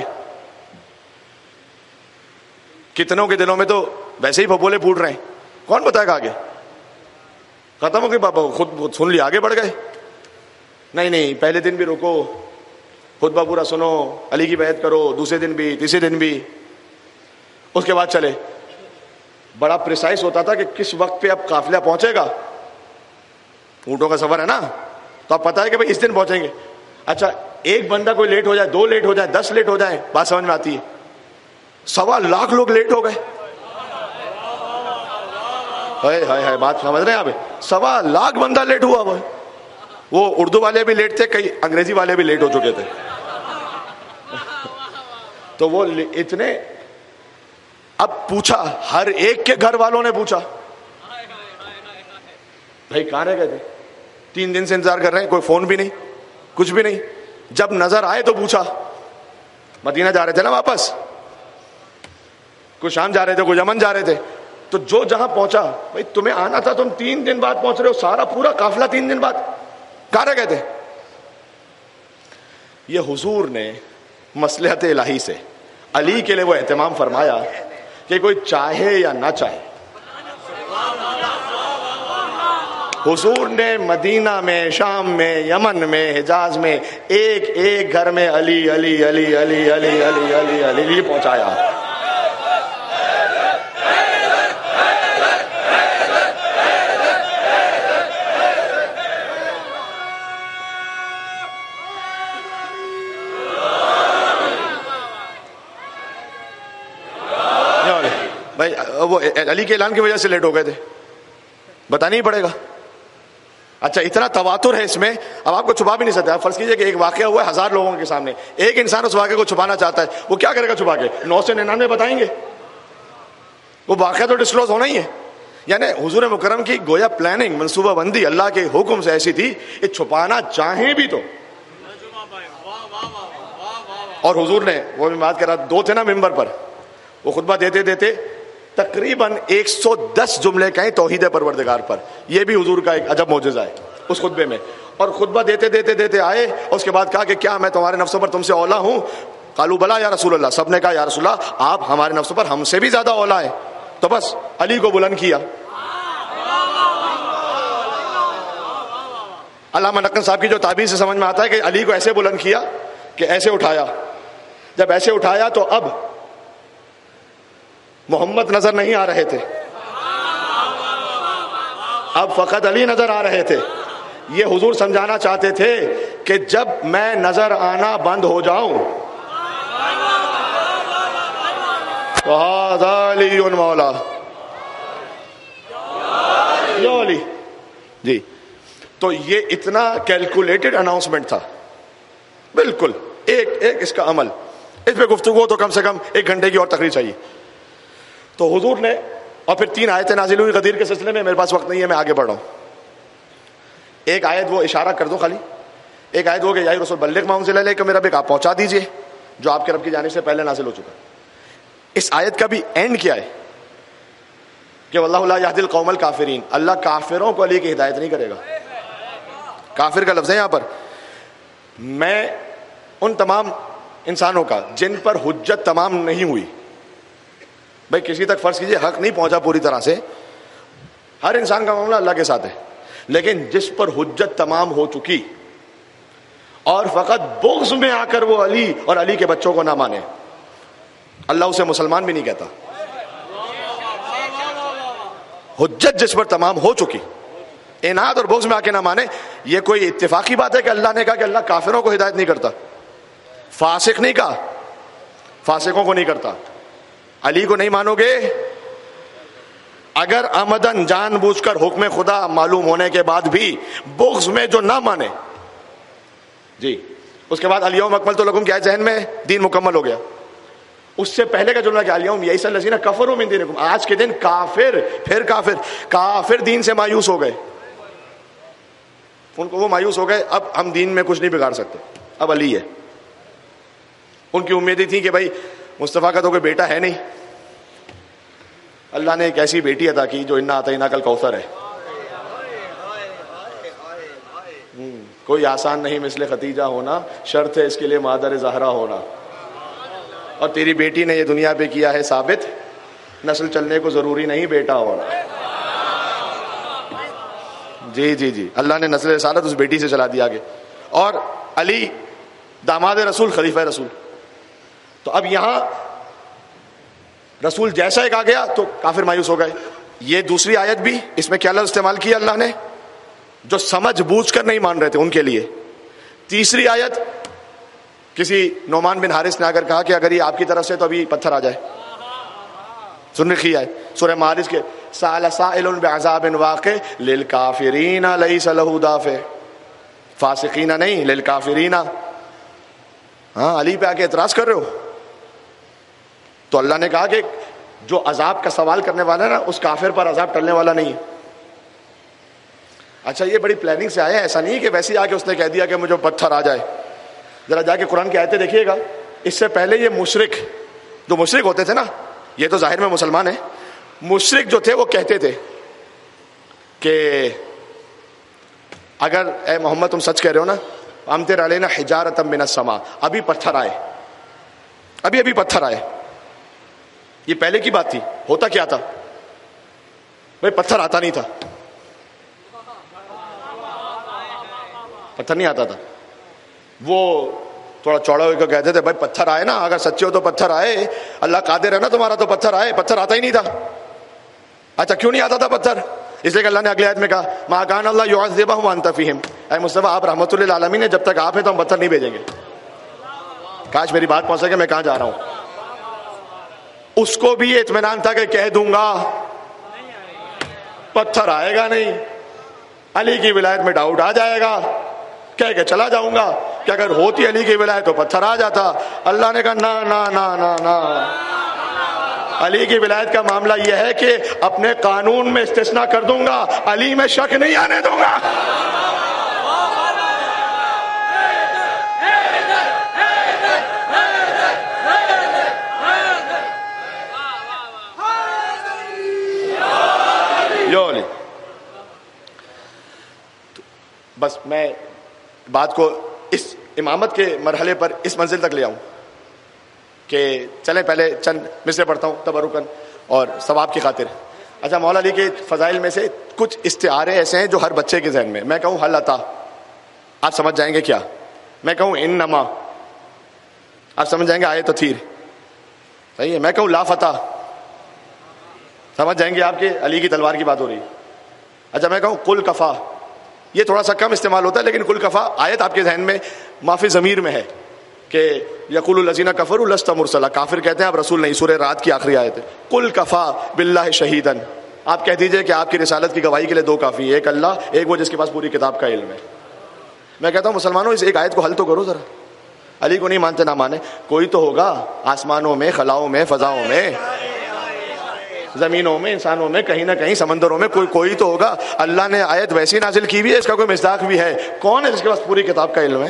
S1: کتنوں کے دلوں میں تو ویسے ہی پھپولے پھوٹ رہے ہیں، کون بتائے گا آگے؟ ختم ہو گئی بابا، خود سن لیا آگے بڑھ گئے. نہیں نہیں، پہلے دن بھی رکو، خطبہ پورا سنو، علی کی بیعت کرو، دوسرے دن بھی، تیسرے دن بھی، اس کے بعد چلے. بڑا پریسائز ہوتا تھا کہ کس وقت پہ اب قافلہ پہنچے گا. اونٹوں کا سفر ہے نا، تو اب پتہ ہے کہ بھائی اس دن پہنچیں گے. اچھا ایک بندہ کوئی لیٹ ہو جائے، دو لیٹ ہو جائے، دس لیٹ ہو جائے، بات سمجھ میں آتی ہے. سوا لاکھ لوگ لیٹ ہو گئے. ہائے ہائے ہائے، بات سمجھ رہے ہیں آپ؟ سوا لاکھ بندہ لیٹ ہوا. وہ وہ اردو والے بھی لیٹ تھے، کئی انگریزی والے بھی لیٹ ہو چکے تھے. تو وہ اتنے، اب پوچھا ہر ایک کے گھر والوں نے پوچھا بھائی کہاں رہ گئے تھے؟ تین دن سے انتظار کر رہے ہیں، کوئی فون بھی نہیں، کچھ بھی نہیں. جب نظر آئے تو پوچھا. مدینہ جا رہے تھے نا واپس، کوئی شام جا رہے تھے، کوئی یمن جا رہے تھے. تو جو جہاں پہنچا، بھائی تمہیں آنا تھا، تم تین دن بعد پہنچ رہے ہو، سارا پورا قافلہ تین دن بعد، کہاں رہ گئے تھے؟ یہ حضور نے مصلحت الہی سے علی کے لیے وہ اہتمام فرمایا کہ کوئی چاہے یا نہ چاہے، حضور نے مدینہ میں، شام میں، یمن میں، حجاز میں ایک ایک گھر میں علی علی علی علی علی علی علی علی علی پہنچایا. بھائی وہ علی کے اعلان کی وجہ سے لیٹ ہو گئے تھے، بتانا ہی پڑے گا. اچھا اتنا تواتر ہے اس میں، اب آپ کو چھپا بھی نہیں سکتے. آپ فرض کیجئے کہ ایک واقعہ ہوا ہے ہزار لوگوں کے سامنے، ایک انسان اس واقعے کو چھپانا چاہتا ہے، وہ کیا کرے گا چھپا کے؟ نو سے ننانوے بتائیں گے. وہ واقعہ تو ڈسکلوز ہونا ہی ہے. یعنی حضور مکرم کی گویا پلاننگ، منصوبہ بندی اللہ کے حکم سے ایسی تھی کہ چھپانا چاہیں بھی تو. اور حضور نے، وہ میں بات کر رہا، دو تھے نا ممبر پر، وہ خطبہ دیتے دیتے تقریباً ایک سو دس جملے کہیں توحید پروردگار پر. یہ بھی حضور کا ایک عجب معجزہ ہے اس خطبے میں. اور خطبہ دیتے دیتے دیتے آئے اور اس کے بعد کہا کہ کیا میں تمہارے نفسوں پر تم سے اولا ہوں؟ قالوا بلا یا رسول اللہ. سب نے کہا یا رسول اللہ آپ ہمارے نفسوں پر ہم سے بھی زیادہ اولا ہیں. تو بس علی کو بلند کیا. علامہ نقن صاحب کی جو تعبیر سے سمجھ میں آتا ہے کہ علی کو ایسے بلند کیا کہ ایسے اٹھایا. جب ایسے اٹھایا تو اب محمد نظر نہیں آ رہے تھے، اب فقط علی نظر آ رہے تھے. یہ حضور سمجھانا چاہتے تھے کہ جب میں نظر آنا بند ہو جاؤں تو ھذا علی مولا یا علی جی. تو یہ اتنا کیلکولیٹڈ اناؤنسمنٹ تھا، بالکل ایک ایک اس کا عمل. اس پہ گفتگو تو کم سے کم ایک گھنٹے کی اور تقریر چاہیے. تو حضور نے، اور پھر تین آیتیں نازل ہوئی غدیر کے سلسلے میں. میرے پاس وقت نہیں ہے، میں آگے بڑھ رہا ہوں. ایک آیت وہ اشارہ کر دو خالی، ایک آیت وہ کہ یا رسول بلغ ما انزل الیک، میرا رب آپ پہنچا دیجئے جو آپ کے رب کی جانب سے پہلے نازل ہو چکا. اس آیت کا بھی اینڈ کیا ہے کہ واللہ لا یہدی القوم الکافرین، اللہ کافروں کو علی کی ہدایت نہیں کرے گا. کافر کا لفظ ہے یہاں پر. میں ان تمام انسانوں کا جن پر حجت تمام نہیں ہوئی، بھائی کسی تک فرض کیجئے حق نہیں پہنچا پوری طرح سے، ہر انسان کا معاملہ اللہ کے ساتھ ہے، لیکن جس پر حجت تمام ہو چکی اور فقط بغض میں آ کر وہ علی اور علی کے بچوں کو نہ مانے، اللہ اسے مسلمان بھی نہیں کہتا. حجت جس پر تمام ہو چکی اناد اور بغض میں آ کے نہ مانے. یہ کوئی اتفاقی بات ہے کہ اللہ نے کہا کہ اللہ کافروں کو ہدایت نہیں کرتا؟ فاسق نہیں کہا، فاسقوں کو نہیں کرتا. علی کو نہیں مانو گے؟ اگر عمدن جان بوجھ کر حکم خدا معلوم ہونے کے بعد بھی بغض میں جو نہ مانے، جی اس کے بعد الیوم اکملت لکم کیا ذہن میں؟ دین مکمل ہو گیا. اس سے پہلے کا جملہ کیا؟ الیوم یئس الذین کفروا من دینکم، آج کے دن کافر، پھر کافر کافر دین سے مایوس ہو گئے. ان کو وہ مایوس ہو گئے اب ہم دین میں کچھ نہیں بگاڑ سکتے، اب علی ہے. ان کی امیدیں تھیں کہ بھائی مصطفیٰ کا تو کوئی بیٹا ہے نہیں، اللہ نے ایک ایسی بیٹی عطا کی جو انا اعطیناک الکوثر ہے. کوئی آسان نہیں مثل ختیجہ ہونا، شرط ہے اس کے لیے مادر زہرا ہونا. اور تیری بیٹی نے یہ دنیا پہ کیا ہے ثابت، نسل چلنے کو ضروری نہیں بیٹا ہونا. جی جی جی اللہ نے نسل رسالت اس بیٹی سے چلا دیا آگے. اور علی داماد رسول، خلیفہ رسول. تو اب یہاں رسول جیسا ایک آ گیا تو کافر مایوس ہو گئے. یہ دوسری آیت بھی اس میں کیا لفظ استعمال کیا اللہ نے؟ جو سمجھ بوجھ کر نہیں مان رہے تھے ان کے لیے. تیسری آیت کسی نعمان بن حارث نے اگر کہا کہ اگر یہ آپ کی طرف سے تو ابھی پتھر آ جائے. سن رکھی ہے سورہ معارج کے سأل سائل بعذاب واقع للکافرین لیس له دافع، فاسقین نہیں للکافرین. ہاں علی پہ آ کے اعتراض کر رہے ہو؟ تو اللہ نے کہا کہ جو عذاب کا سوال کرنے والا ہے نا اس کافر پر عذاب ٹلنے والا نہیں ہے. اچھا یہ بڑی پلاننگ سے آیا ہے، ایسا نہیں کہ ویسے ہی آ کے اس نے کہہ دیا کہ مجھے پتھر آ جائے. ذرا جا کے قرآن کی آیتیں دیکھیے گا. اس سے پہلے یہ مشرک جو مشرک ہوتے تھے نا، یہ تو ظاہر میں مسلمان ہیں، مشرک جو تھے وہ کہتے تھے کہ اگر اے محمد تم سچ کہہ رہے ہو نا، امطر علینا حجارۃ من السماء، ابھی پتھر آئے، ابھی ابھی پتھر آئے. یہ پہلے کی بات تھی. ہوتا کیا تھا بھائی؟ پتھر آتا نہیں تھا، پتھر نہیں آتا تھا. وہ تھوڑا چوڑا ہو کے کہتے تھے بھائی پتھر آئے نا، اگر سچے ہو تو پتھر آئے، اللہ قادر ہے نا تمہارا تو پتھر آئے. پتھر آتا ہی نہیں تھا. اچھا کیوں نہیں آتا تھا پتھر؟ اس لیے کہ اللہ نے اگلی آیت میں کہا ما کان اللہ یعذبہم وانت فیہم، اے مصطفیٰ آپ رحمت للعالمین ہیں، جب تک آپ ہیں تو ہم پتھر نہیں بھیجیں گے. کاش میری بات پہنچ سکے، میں کہاں جا رہا ہوں. اس کو بھی یہ اطمینان تھا کہ کہہ دوں گا پتھر آئے گا نہیں، علی کی ولایت میں ڈاؤٹ آ جائے گا، کہہ کے چلا جاؤں گا کہ اگر ہوتی علی کی ولایت تو پتھر آ جاتا. اللہ نے کہا نا نا نا نا نا، علی کی ولایت کا معاملہ یہ ہے کہ اپنے قانون میں استثناء کر دوں گا، علی میں شک نہیں آنے دوں گا. بس میں بات کو اس امامت کے مرحلے پر اس منزل تک لے آؤں کہ چلیں پہلے چند مصرے پڑھتا ہوں تبرکن اور ثواب کی خاطر. اچھا مولا علی کے فضائل میں سے کچھ استعارے ایسے ہیں جو ہر بچے کے ذہن میں، میں کہوں حل عطا آپ سمجھ جائیں گے کیا، میں کہوں انما آپ سمجھ جائیں گے آیت تطہیر، صحیح ہے. میں کہوں لا فتح سمجھ جائیں گے آپ کے علی کی تلوار کی بات ہو رہی. اچھا میں کہوں قل کفا، یہ تھوڑا سا کم استعمال ہوتا ہے لیکن قل کفا آیت آپ کے ذہن میں معافی ضمیر میں ہے کہ یقول الذین کفروا لست مرسلا، کافر کہتے ہیں آپ رسول نہیں. سورہ رات کی آخری آیت ہے قل کفا باللہ شہیدا، آپ کہہ دیجئے کہ آپ کی رسالت کی گواہی کے لیے دو کافی ہیں، ایک اللہ، ایک وہ جس کے پاس پوری کتاب کا علم ہے. میں کہتا ہوں مسلمانوں اس ایک آیت کو حل تو کرو ذرا. علی کو نہیں مانتے نہ مانے، کوئی تو ہوگا آسمانوں میں، خلاؤں میں، فضاؤں میں، زمینوں میں، انسانوں میں، کہیں نہ کہیں سمندروں میں کوئی کوئی تو ہوگا. اللہ نے آیت ویسی نازل کی بھی ہے، اس کا کوئی مصداق بھی ہے. کون ہے جس کے پاس پوری کتاب کا علم ہے؟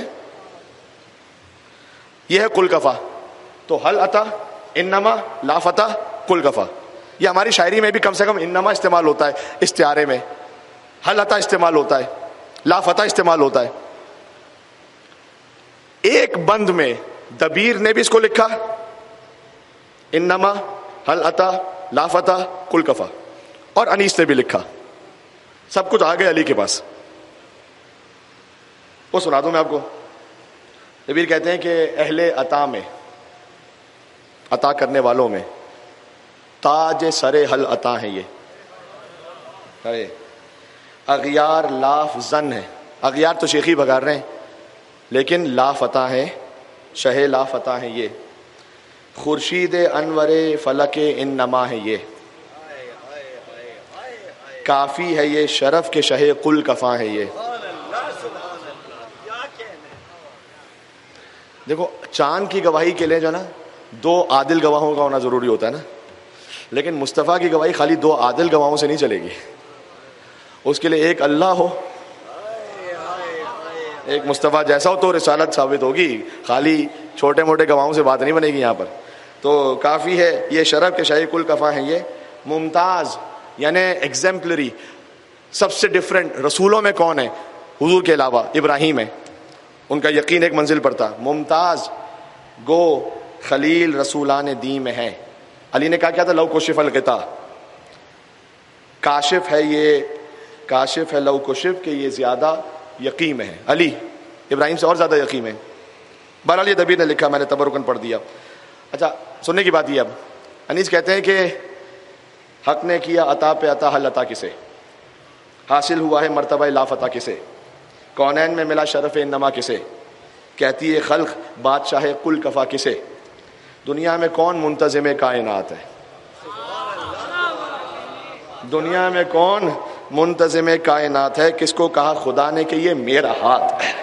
S1: یہ ہے قل کفا. تو حل عطا، انما، لا فتح، قل کفا. یہ ہماری شاعری میں بھی کم سے کم انما استعمال ہوتا ہے استعارے میں، حل عطا استعمال ہوتا ہے، لا فتح استعمال ہوتا ہے. ایک بند میں دبیر نے بھی اس کو لکھا انما، حل عطا، لا فتح، قل کفا، اور انیس نے بھی لکھا. سب کچھ آ گئے علی کے پاس. وہ سنا دوں میں آپ کو. دبیر کہتے ہیں کہ اہل عطا میں، عطا کرنے والوں میں تاج سر حل عطا ہے یہ. اغیار لاف زن ہے. اغیار تو شیخی بگار رہے ہیں, لیکن لا فتح ہے, شہ لا فتح ہے یہ. خورشید انور فلک ان نما ہے یہ. کافی ہے یہ شرف کے شہ قل کفاں ہے یہ. دیکھو چاند کی گواہی کے لیے جو نا دو عادل گواہوں کا ہونا ضروری ہوتا ہے نا, لیکن مصطفیٰ کی گواہی خالی دو عادل گواہوں سے نہیں چلے گی. اس کے لیے ایک اللہ ہو, ایک مصطفیٰ جیسا ہو تو رسالت ثابت ہوگی. خالی چھوٹے موٹے گواہوں سے بات نہیں بنے گی یہاں پر. تو کافی ہے یہ شرف کے شاہی کل کفاں ہے یہ. ممتاز یعنی ایگزمپلری, سب سے ڈفرینٹ رسولوں میں کون ہے حضور کے علاوہ؟ ابراہیم ہے, ان کا یقین ایک منزل پر تھا. ممتاز گو خلیل رسولان دین میں ہے. علی نے کہا کیا تھا؟ لو کشف الغطا, کاشف ہے یہ, کاشف ہے لو کشف کہ یہ زیادہ یقین ہے. علی ابراہیم سے اور زیادہ یقین ہے. بہرحال یہ دبیر نے لکھا, میں نے تبرکن پڑھ دیا. اچھا سننے کی بات یہ, اب انیس کہتے ہیں کہ حق نے کیا عطا پہ عطا, حل عطا کسے حاصل ہوا ہے مرتبہ لا فتح کسے, کونین میں ملا شرف انما کسے, کہتی ہے خلق بادشاہ کل کفا کسے, دنیا میں کون منتظم کائنات ہے, دنیا میں کون منتظم کائنات ہے, کس کو کہا خدا نے کہ یہ میرا ہاتھ ہے.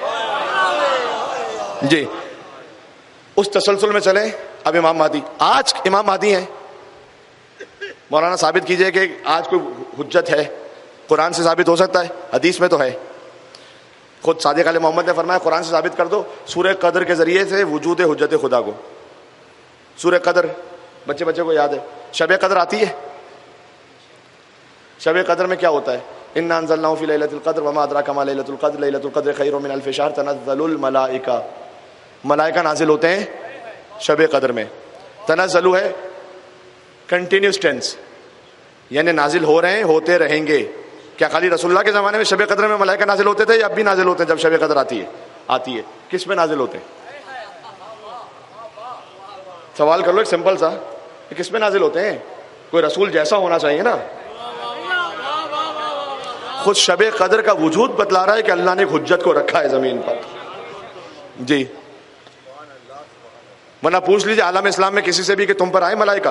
S1: جی اس تسلسل میں چلیں. اب امام مہدی, آج امام مہدی ہیں, مولانا ثابت کیجئے کہ آج کوئی حجت ہے, قرآن سے ثابت ہو سکتا ہے, حدیث میں تو ہے. خود صادق علیہ محمد نے فرمایا قرآن سے ثابت کر دو سورہ قدر کے ذریعے سے وجود حجت خدا کو. سورہ قدر بچے بچے کو یاد ہے, شب قدر آتی ہے. شب قدر میں کیا ہوتا ہے؟ انا انزلناہ فی لیلۃ القدر وما ادراک ما لیلۃ القدر لیلۃ القدر خیر من الف شہر تنزل الملائکہ, ملائکہ نازل ہوتے ہیں شب قدر میں. تنزلو ہے کنٹینیوس ٹینس, یعنی نازل ہو رہے ہیں, ہوتے رہیں گے. کیا خالی رسول اللہ کے زمانے میں شب قدر میں ملائکہ نازل ہوتے تھے یا اب بھی نازل ہوتے ہیں جب شب قدر آتی ہے؟ آتی ہے. کس میں نازل ہوتے ہیں؟ سوال کر لو ایک سمپل سا, کس میں نازل ہوتے ہیں؟ کوئی رسول جیسا ہونا چاہیے نا. خود شب قدر کا وجود بتلا رہا ہے کہ اللہ نے ایک حجت کو رکھا ہے زمین پر. جی ورنہ پوچھ لیجیے عالم اسلام میں کسی سے بھی کہ تم پر آئے ملائکہ.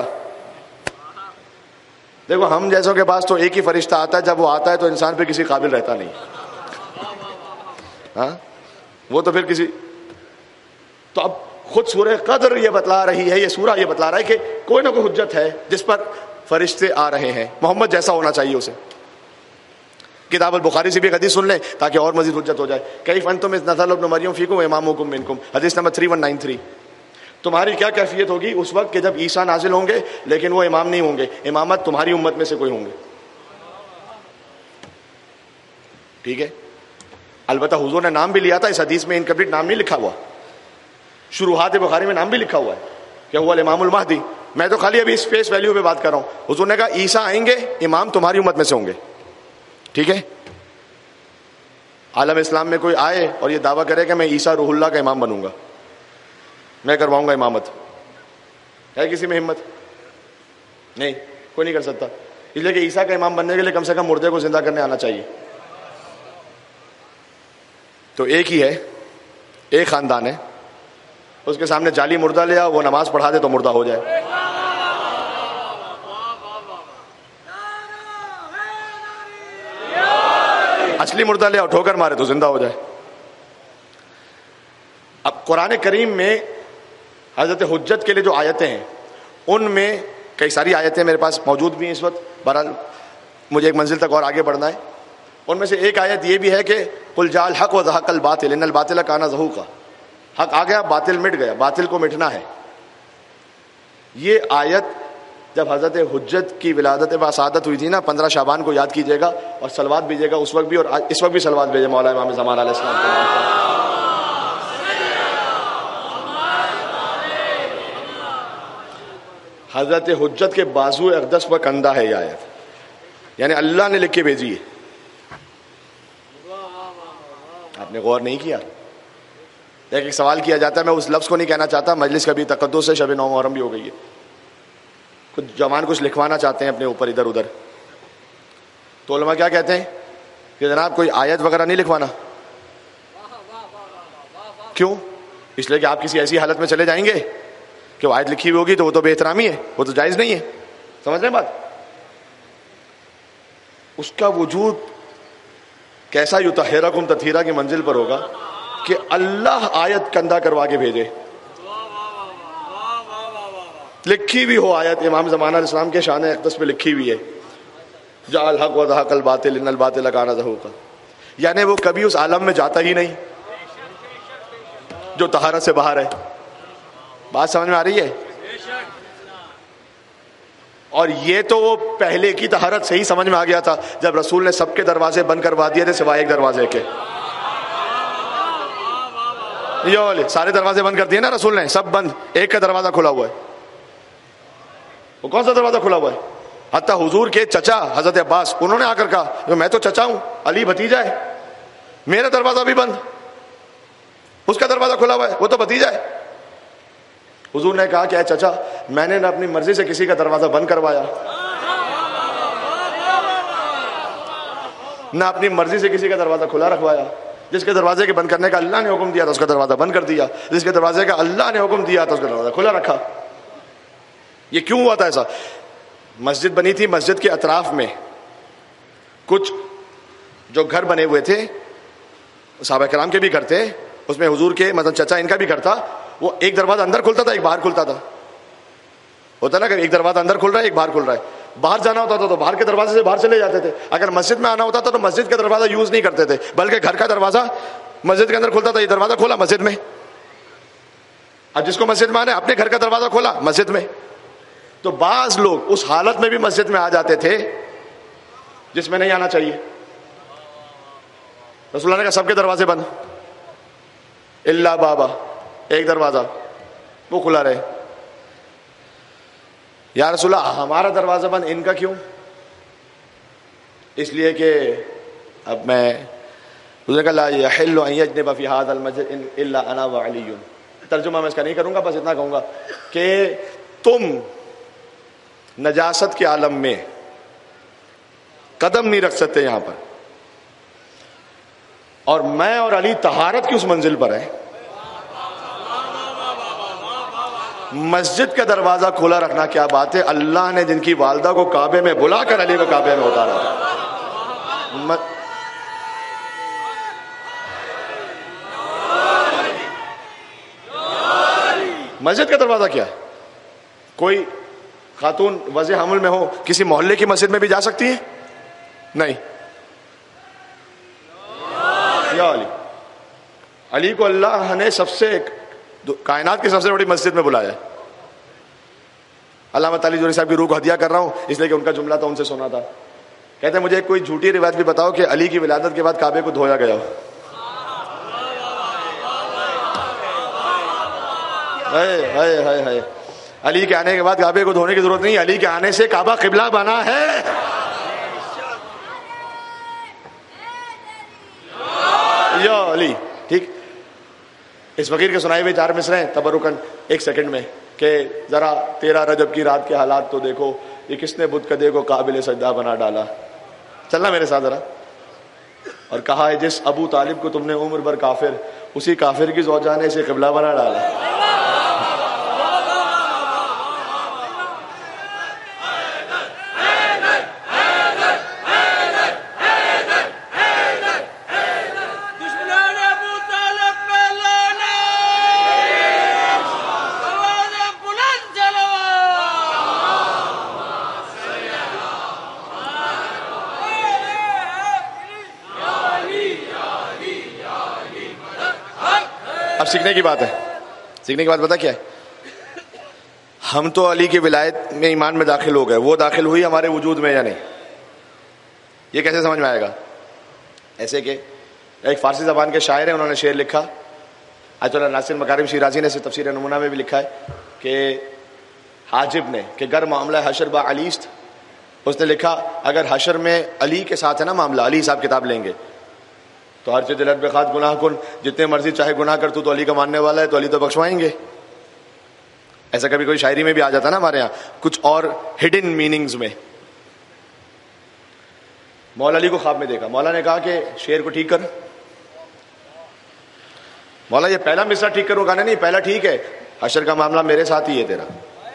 S1: دیکھو ہم جیسوں کے پاس تو ایک ہی فرشتہ آتا ہے, جب وہ آتا ہے تو انسان پہ کسی قابل رہتا نہیں. ہاں وہ تو پھر کسی, تو اب خود سورہ قدر یہ بتلا رہی ہے, یہ سورہ یہ بتلا رہا ہے کہ کوئی نہ کوئی حجت ہے جس پر فرشتے آ رہے ہیں. محمد جیسا ہونا چاہیے اسے. کتاب البخاری سے بھی ایک حدیث سن لیں تاکہ اور مزید حجت ہو جائے. کیف انتم اذ نزل ابن مریم فیکم وامامکم منکم, حدیث نمبر تین ایک نو تین. تمہاری کیا کیفیت ہوگی اس وقت کہ جب عیسیٰ نازل ہوں گے لیکن وہ امام نہیں ہوں گے, امامت تمہاری امت میں سے کوئی ہوں گے. ٹھیک ہے, البتہ حضور نے نام بھی لیا تھا, اس حدیث میں انکمپلیٹ نام نہیں لکھا ہوا. شروحات بخاری میں نام بھی لکھا ہوا ہے کہ وہ الامام المہدی. میں تو خالی ابھی اس فیس ویلیو پہ بات کر رہا ہوں. حضور نے کہا عیسیٰ آئیں گے, امام تمہاری امت میں سے ہوں گے. ٹھیک ہے, عالم اسلام میں کوئی آئے اور یہ دعویٰ کرے کہ میں عیسیٰ روح اللہ کا امام بنوں گا, میں کرواؤں گا امامت, ہے کسی میں ہمت؟ نہیں, کوئی نہیں کر سکتا. اس لیے کہ عیسیٰ کا امام بننے کے لیے کم سے کم مردے کو زندہ کرنے آنا چاہیے. تو ایک ہی ہے, ایک خاندان ہے, اس کے سامنے جعلی مردہ لیا, وہ نماز پڑھا دے تو مردہ ہو جائے. اصلی مردہ لیا ٹھوکر مارے تو زندہ ہو جائے. اب قرآن کریم میں حضرت حجت کے لیے جو آیتیں ہیں ان میں کئی ساری آیتیں میرے پاس موجود بھی ہیں اس وقت, بہرحال مجھے ایک منزل تک اور آگے بڑھنا ہے. ان میں سے ایک آیت یہ بھی ہے کہ قل جاء الحق وزهق الباطل ان الباطل کان زهوقا, حق آ گیا باطل مٹ گیا, باطل کو مٹنا ہے. یہ آیت جب حضرت حجت کی ولادت باسعادت ہوئی تھی نا, پندرہ شعبان کو یاد کیجیے گا اور سلوات بھیجیے گا اس وقت بھی, اور اس وقت بھی سلوات بھیجے مولا امام زمان علیہ السلام کے نام پر. حضرت حجت کے بازو اقدس پر کندہ ہے یہ آیت, یعنی اللہ نے لکھ کے بھیجی ہے. آپ نے غور نہیں کیا؟ ایک ایک سوال کیا جاتا ہے, میں اس لفظ کو نہیں کہنا چاہتا, مجلس کا بھی تقدس ہے, شب نو محرم بھی ہو گئی ہے, کچھ جوان کچھ لکھوانا چاہتے ہیں اپنے اوپر ادھر ادھر, تو علماء کیا کہتے ہیں کہ جناب کوئی آیت وغیرہ نہیں لکھوانا. کیوں؟ اس لیے کہ آپ کسی ایسی حالت میں چلے جائیں گے کہ وہ آیت لکھی ہوئی ہوگی تو وہ تو بے احترامی ہے, وہ تو جائز نہیں ہے. سمجھ رہے ہیں بات؟ اس کا وجود کیسا یطہرکم تطہیرا کی منزل پر ہوگا کہ اللہ آیت کندہ کروا کے بھیجے, لکھی بھی ہو آیت, امام زمانہ علیہ السلام کے شان اقدس پہ لکھی ہوئی ہے, جاء الحق وزهق الباطل ان الباطل کان زہوقا. یعنی وہ کبھی اس عالم میں جاتا ہی نہیں جو طہارت سے باہر ہے. بات سمجھ میں آ رہی ہے؟ اور یہ تو وہ پہلے کی طہارت سے ہی سمجھ میں آ گیا تھا جب رسول نے سب کے دروازے بند کروا دیے تھے سوائے ایک دروازے کے. یہ والے سارے دروازے بند کر دیے نا رسول نے, سب بند, ایک کا دروازہ کھلا ہوا ہے. وہ کون سا دروازہ کھلا ہوا ہے؟ حتیٰ حضور کے چچا حضرت عباس, انہوں نے آ کر کہا میں تو چچا ہوں, علی بھتیجا ہے, میرا دروازہ بھی بند, اس کا دروازہ کھلا ہوا ہے, وہ تو بھتیجا ہے. حضور نے کہا کہ اے چچا, میں نے نہ اپنی مرضی سے کسی کا دروازہ بند کروایا, نہ اپنی مرضی سے کسی کا دروازہ کھلا رکھوایا. جس کے دروازے کے بند کرنے کا اللہ نے حکم دیا تھا اس کا دروازہ بند کر دیا, جس کے دروازے کا اللہ نے حکم دیا تھا اس کا دروازہ کھلا رکھا. یہ کیوں ہوا تھا ایسا؟ مسجد بنی تھی, مسجد کے اطراف میں کچھ جو گھر بنے ہوئے تھے, صحابہ کرام کے بھی گھر تھے, اس میں حضور کے مطلب چچا ان کا بھی گھر تھا. وہ ایک دروازہ اندر کھلتا تھا, ایک باہر کھلتا تھا. ہوتا نا کہ ایک دروازہ اندر کھل رہا ہے, ایک باہر کھل رہا ہے. باہر جانا ہوتا تھا تو باہر کے دروازے سے باہر چلے جاتے تھے. اگر مسجد میں آنا ہوتا تھا تو مسجد کا دروازہ یوز نہیں کرتے تھے, بلکہ گھر کا دروازہ مسجد کے اندر کھلتا تھا. یہ دروازہ کھولا مسجد میں, اب جس کو مسجد میں آنا ہے اپنے گھر کا دروازہ کھولا مسجد میں. تو بعض لوگ اس حالت میں بھی مسجد میں آ جاتے تھے جس میں نہیں آنا چاہیے. رسول اللہ نے کہا سب کے دروازے بند, الا بابا, ایک دروازہ وہ کھلا رہے. یا رسول اللہ ہمارا دروازہ بند, ان کا کیوں؟ اس لیے کہ اب میں حضور نے کہا لا یحل ان یجنب فی ھذا المسجد الا انا وعلی. ترجمہ میں اس کا نہیں کروں گا, بس اتنا کہوں گا کہ تم نجاست کے عالم میں قدم نہیں رکھ سکتے یہاں پر, اور میں اور علی طہارت کی اس منزل پر ہیں. مسجد کا دروازہ کھلا رکھنا کیا بات ہے؟ اللہ نے جن کی والدہ کو کعبے میں بلا کر علی کو کعبے میں اتارا تھا. مسجد کا دروازہ کیا ہے؟ کوئی خاتون وضع حمل میں ہو کسی محلے کی مسجد میں بھی جا سکتی ہے؟ نہیں. یا علی, علی کو اللہ نے سب سے کائنات کی سب سے بڑی مسجد میں بلایا ہے. علامہ علی جوہری صاحب کی روح کو ہدیہ کر رہا ہوں اس لیے کہ ان کا جملہ تو ان سے سنا تھا. کہتے ہیں مجھے کوئی جھوٹی روایت بھی بتاؤ کہ علی کی ولادت کے بعد کعبے کو دھویا گیا ہو. ہائے ہائے ہائے ہائے, علی کے آنے کے بعد کعبے کو دھونے کی ضرورت نہیں, علی کے آنے سے کعبہ قبلہ بنا ہے. یا علی. ٹھیک, اس فقیر کے سنائے ہوئے چار مصریں تبرکن ایک سیکنڈ میں کہ ذرا تیرہ رجب کی رات کے حالات تو دیکھو, یہ کس نے بت کدے کو قابل سجدہ بنا ڈالا. چلنا میرے ساتھ ذرا. اور کہا ہے جس ابو طالب کو تم نے عمر بھر کافر, اسی کافر کی زوجہ نے اسے قبلہ بنا ڈالا. اب سیکھنے کی بات ہے. سیکھنے کی بات پتہ کیا ہے؟ ہم تو علی کی ولایت میں ایمان میں داخل ہو گئے, وہ داخل ہوئی ہمارے وجود میں یا نہیں؟ یہ کیسے سمجھ میں آئے گا؟ ایسے کہ ایک فارسی زبان کے شاعر ہیں, انہوں نے شعر لکھا, آیت اللہ ناصر مکارم شیرازی نے تفسیر نمونہ میں بھی لکھا ہے کہ حاجب نے کہ گر معاملہ حشر با علیست, اس نے لکھا اگر حشر میں علی کے ساتھ ہے نا معاملہ, علی صاحب کتاب لیں گے تو ہر چیز دلت بخات گناہ کن, جتنے مرضی چاہے گناہ کر تو تو علی کا ماننے والا ہے تو علی تو بخشوائیں گے. ایسا کبھی کوئی شاعری میں بھی آ جاتا نا ہمارے یہاں کچھ اور ہڈن میننگز میں. مولا علی کو خواب میں دیکھا. مولا نے کہا کہ شیر کو ٹھیک کر. مولا یہ پہلا مصرع ٹھیک کرو. کہا نہیں پہلا ٹھیک ہے, حشر کا معاملہ میرے ساتھ ہی ہے تیرا.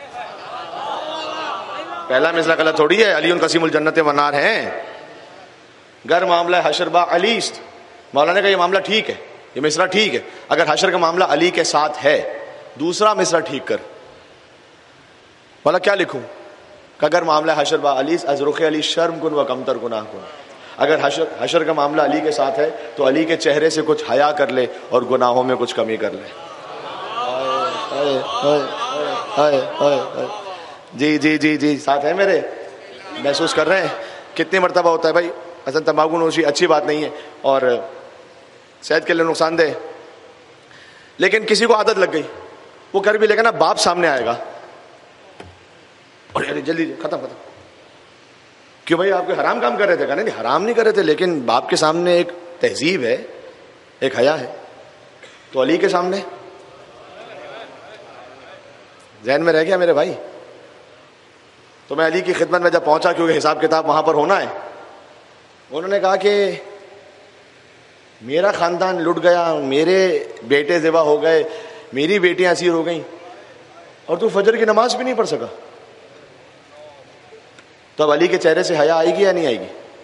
S1: پہلا مصرع غلط تھوڑی ہے, علی قسیم الجنت والنار ہیں. گر معاملہ حشر با علی است. مولا نے کہا یہ معاملہ ٹھیک ہے, یہ مصرع ٹھیک ہے, اگر حشر کا معاملہ علی کے ساتھ ہے دوسرا مصرع ٹھیک کر. مولا کیا لکھوں؟ کہ اگر معاملہ حشر با علی از رخ علی شرم کن و کمتر گناہ کن. اگر حشر حشر کا معاملہ علی کے ساتھ ہے تو علی کے چہرے سے کچھ حیا کر لے اور گناہوں میں کچھ کمی کر لے. جی جی جی جی ساتھ ہے میرے, محسوس کر رہے ہیں کتنی مرتبہ ہوتا ہے بھائی. اصل تمباکو نوشی اچھی بات نہیں ہے اور صحت کے لیے نقصان دہ, لیکن کسی کو عادت لگ گئی, وہ کر بھی لے گا نا, باپ سامنے آئے گا اور جلدی ختم ختم کیوں بھائی آپ کے حرام کام کر رہے تھے؟ کہا نہیں حرام نہیں کر رہے تھے, لیکن باپ کے سامنے ایک تہذیب ہے, ایک حیا ہے. تو علی کے سامنے ذہن میں رہ گیا میرے بھائی. تو میں علی کی خدمت میں جب پہنچا, کیونکہ حساب کتاب وہاں پر ہونا ہے, انہوں نے کہا کہ میرا خاندان لٹ گیا, میرے بیٹے ذبح ہو گئے, میری بیٹیاں اسیر ہو گئیں, اور تو فجر کی نماز بھی نہیں پڑھ سکا. تو اب علی کے چہرے سے حیا آئے گی یا نہیں آئے گی؟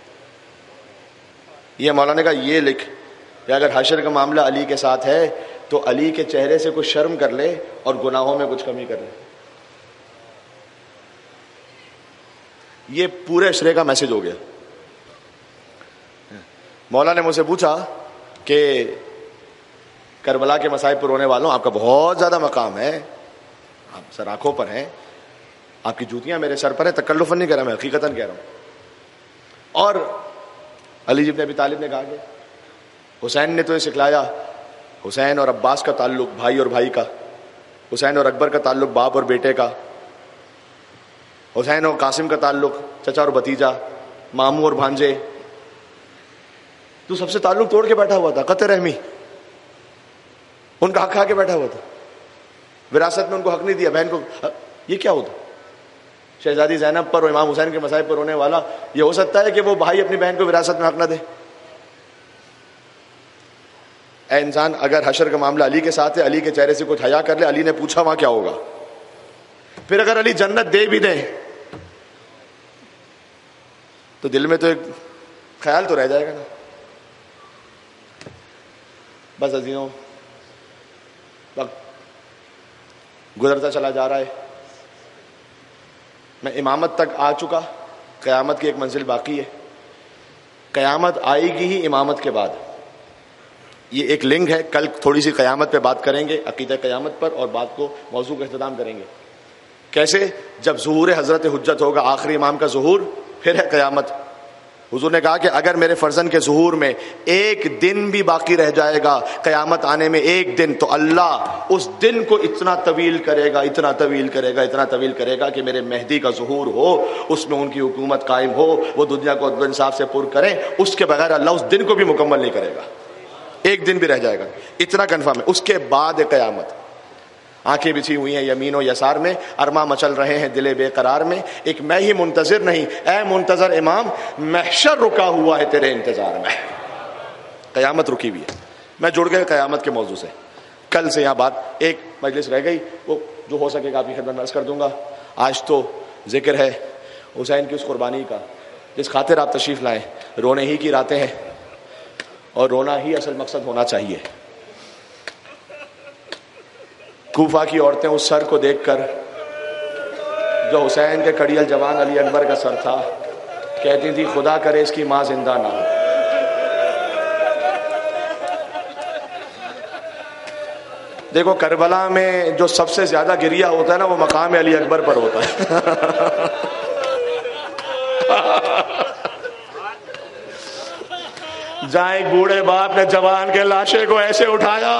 S1: یہ مولانا نے کہا یہ لکھ کہ اگر حشر کا معاملہ علی کے ساتھ ہے تو علی کے چہرے سے کچھ شرم کر لے اور گناہوں میں کچھ کمی کر لے. یہ پورے اشرے کا میسج ہو گیا. مولا نے مجھ سے پوچھا کہ کربلا کے مصائب پر رونے والوں آپ کا بہت زیادہ مقام ہے, آپ سر آنکھوں پر ہیں, آپ کی جوتیاں میرے سر پر ہیں, تکلفاً نہیں کہہ رہا میں, حقیقتاً کہہ رہا ہوں. اور علی ابن ابی طالب نے کہا کہ حسین نے تو یہ سکھلایا, حسین اور عباس کا تعلق بھائی اور بھائی کا, حسین اور اکبر کا تعلق باپ اور بیٹے کا, حسین اور قاسم کا تعلق چچا اور بھتیجا, ماموں اور بھانجے. تو سب سے تعلق توڑ کے بیٹھا ہوا تھا, قطع رحمی, ان کا حق کھا کے بیٹھا ہوا تھا, وراثت میں ان کو حق نہیں دیا. بہن کو یہ کیا ہوتا؟ شہزادی زینب پر اور امام حسین کے مصائب پر ہونے والا یہ ہو سکتا ہے کہ وہ بھائی اپنی بہن کو وراثت میں حق نہ دے؟ اے انسان, اگر حشر کا معاملہ علی کے ساتھ ہے, علی کے چہرے سے کچھ حیا کر لے. علی نے پوچھا وہاں کیا ہوگا. پھر اگر علی جنت دے بھی دیں تو دل میں تو ایک خیال تو رہ جائے گا نا. بس عزیزوں, وقت گزرتا چلا جا رہا ہے, میں امامت تک آ چکا, قیامت کی ایک منزل باقی ہے. قیامت آئے گی ہی امامت کے بعد. یہ ایک لنک ہے, کل تھوڑی سی قیامت پہ بات کریں گے, عقیدہ قیامت پر, اور بات کو موضوع کا اختتام کریں گے. کیسے؟ جب ظہور حضرت حجت ہوگا, آخری امام کا ظہور, پھر ہے قیامت. حضور نے کہا کہ اگر میرے فرزند کے ظہور میں ایک دن بھی باقی رہ جائے گا, قیامت آنے میں ایک دن, تو اللہ اس دن کو اتنا طویل کرے گا, اتنا طویل کرے گا, اتنا طویل کرے گا کہ میرے مہدی کا ظہور ہو, اس میں ان کی حکومت قائم ہو, وہ دنیا کو عدل و انصاف سے پر کریں, اس کے بغیر اللہ اس دن کو بھی مکمل نہیں کرے گا. ایک دن بھی رہ جائے گا, اتنا کنفرم ہے. اس کے بعد قیامت. آنکھیں بچھی ہوئی ہیں یمین و یسار میں, ارماں مچل رہے ہیں دل بے قرار میں, ایک میں ہی منتظر نہیں, اے منتظر امام, محشر رکا ہوا ہے تیرے انتظار میں. قیامت رکی ہوئی ہے. میں جڑ گئے قیامت کے موضوع سے. کل سے یہاں بات, ایک مجلس رہ گئی, وہ جو ہو سکے گا آپ کی خدمت میں عرض کر دوں گا. آج تو ذکر ہے حسین کی اس قربانی کا جس خاطر آپ تشریف لائیں. رونے ہی کی راتیں ہیں اور رونا ہی اصل مقصد ہونا چاہیے. کوفہ کی عورتیں اس سر کو دیکھ کر جو حسین کے کڑیل جوان علی اکبر کا سر تھا, کہتی تھی خدا کرے اس کی ماں زندہ نہ ہو. دیکھو کربلا میں جو سب سے زیادہ گریہ ہوتا ہے نا, وہ مقام علی اکبر پر ہوتا ہے. جہاں ایک بوڑھے باپ نے جوان کے لاشے کو ایسے اٹھایا,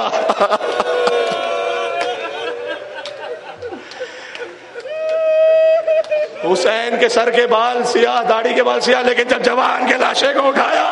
S1: حسین کے سر کے بال سیاہ, داڑھی کے بال سیاہ, لیکن جب جوان کے لاشے کو اٹھایا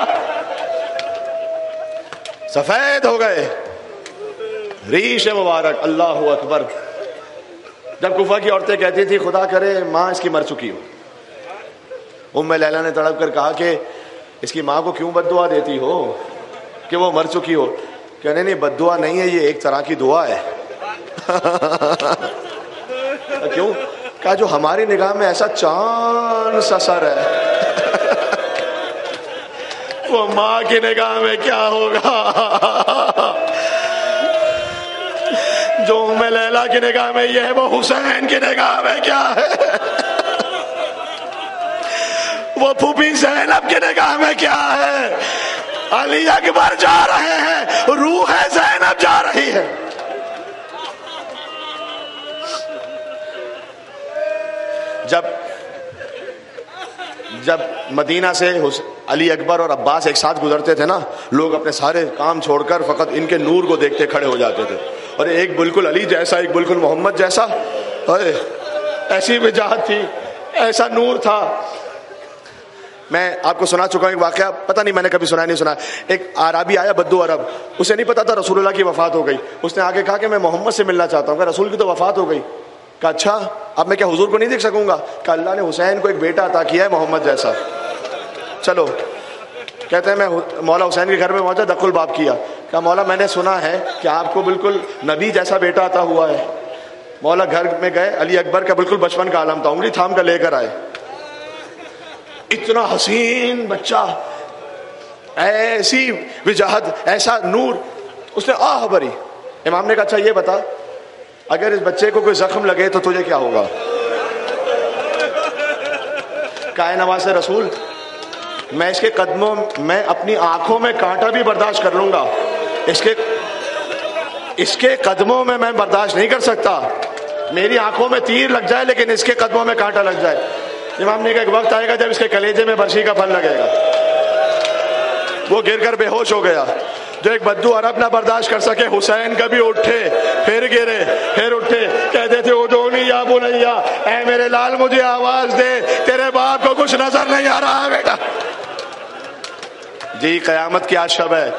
S1: سفید ہو گئے, ریش مبارک. اللہ اکبر. جب کوفہ کی عورتیں کہتی تھی خدا کرے ماں اس کی مر چکی ہو, ام لیلہ نے تڑپ کر کہا کہ اس کی ماں کو کیوں بد دعا دیتی ہو کہ وہ مر چکی ہو؟ کہنے نہیں بد دعا نہیں ہے، یہ ایک طرح کی دعا ہے۔ کیوں؟ کہا جو ہماری نگاہ میں ایسا چاند سا سر ہے، وہ ماں کی نگاہ میں کیا ہوگا؟ جو ام لیلا کی نگاہ میں یہ ہے، وہ حسین کی نگاہ میں کیا ہے؟ وہ پھوپھی زینب کی نگاہ میں کیا ہے؟ علی اکبر جا رہے ہیں، روح زینب جا رہی ہے۔ جب جب مدینہ سے علی اکبر اور عباس ایک ساتھ گزرتے تھے نا، لوگ اپنے سارے کام چھوڑ کر فقط ان کے نور کو دیکھتے کھڑے ہو جاتے تھے، اور ایک بالکل علی جیسا، ایک بالکل محمد جیسا، ایسی وجاہت تھی، ایسا نور تھا۔ میں آپ کو سنا چکا ہوں ایک واقعہ، پتہ نہیں میں نے کبھی سنا نہیں سنا۔ ایک عربی آیا، بدو عرب، اسے نہیں پتا تھا رسول اللہ کی وفات ہو گئی۔ اس نے آگے کہا کہ میں محمد سے ملنا چاہتا ہوں، کہ رسول کی تو وفات ہو گئی۔ کہا اچھا، اب میں کیا حضور کو نہیں دیکھ سکوں گا؟ کہ اللہ نے حسین کو ایک بیٹا عطا کیا ہے محمد جیسا، چلو۔ کہتے ہیں میں مولا حسین کے گھر میں پہنچا، دخل الباب کیا، کہا مولا میں نے سنا ہے کہ آپ کو بالکل نبی جیسا بیٹا عطا ہوا ہے۔ مولا گھر میں گئے، علی اکبر کا بالکل بچپن کا عالم تھا، انگلی تھام کر لے کر آئے، اتنا حسین بچہ، ایسی وجاہت، ایسا نور۔ اس نے آہ بھری۔ امام نے کہا اچھا یہ بتا، اگر اس بچے کو کوئی زخم لگے تو تجھے کیا ہوگا؟ کہا نواز رسول، میں اس کے قدموں میں اپنی آنکھوں میں کانٹا بھی برداشت کر لوں گا، اس کے اس کے قدموں میں میں برداشت نہیں کر سکتا، میری آنکھوں میں تیر لگ جائے لیکن اس کے قدموں میں کانٹا لگ جائے۔ امام نے کہا ایک وقت آئے گا جب اس کے کلیجے میں برچھی کا پھل لگے گا۔ وہ گر کر بے ہوش ہو گیا۔ جو ایک بدو عرب نہ برداشت کر سکے، حسین کبھی اٹھے پھر گرے پھر اٹھے، کہتے تھے ادونی یا بنیا، اے میرے لال مجھے آواز دے، تیرے باپ کو کچھ نظر نہیں آ رہا بیٹا۔ جی قیامت کی آج شب ہے۔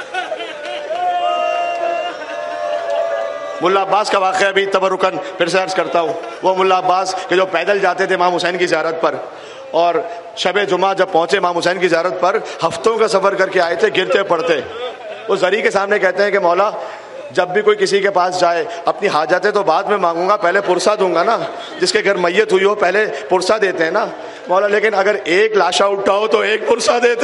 S1: ملا عباس کا واقعہ بھی تبرکن پھر سے عرض کرتا ہوں۔ وہ ملا عباس کہ جو پیدل جاتے تھے امام حسین کی زیارت پر، اور شب جمعہ جب پہنچے امام حسین کی زیارت پر، ہفتوں کا سفر کر کے آئے تھے، گرتے پڑتے۔ وہ زری کے سامنے کہتے ہیں کہ مولا جب بھی کوئی کسی کے پاس جائے، اپنی حاجتیں تو بعد میں مانگوں گا، پہلے پرسہ دوں گا نا، جس کے گھر میت ہوئی ہو پہلے پرسہ دیتے ہیں نا مولا، لیکن اگر ایک لاشا اٹھاؤ تو ایک پرسہ دیتے۔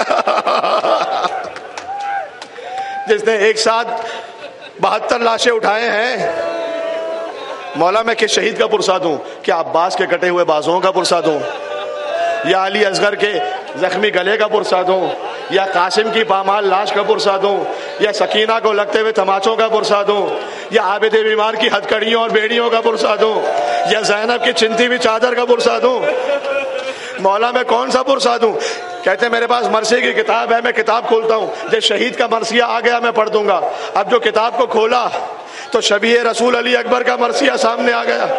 S1: جس نے ایک ساتھ بہتر لاشیں اٹھائے ہیں، مولا میں کس شہید کا پرسہ دوں؟ کیا عباس کے کٹے ہوئے بازوؤں کا پرسہ دوں، یا علی اصغر کے زخمی گلے کا پرسہ دوں، یا قاسم کی پامال لاش کا پرسہ دوں، یا سکینہ کو لگتے ہوئے تماچوں کا پرسہ دوں، یا عابد بیمار کی ہتھکڑیوں اور بیڑیوں کا پرسہ دوں، یا زینب کی چنتی ہوئی چادر کا پرسہ دوں؟ مولا میں کون سا پرسہ دوں؟ کہتے ہیں میرے پاس مرثیے کی کتاب ہے، میں کتاب کھولتا ہوں، جب شہید کا مرثیہ آ گیا میں پڑھ دوں گا۔ اب جو کتاب کو کھولا تو شبیہ رسول علی اکبر کا مرثیہ سامنے آ گیا۔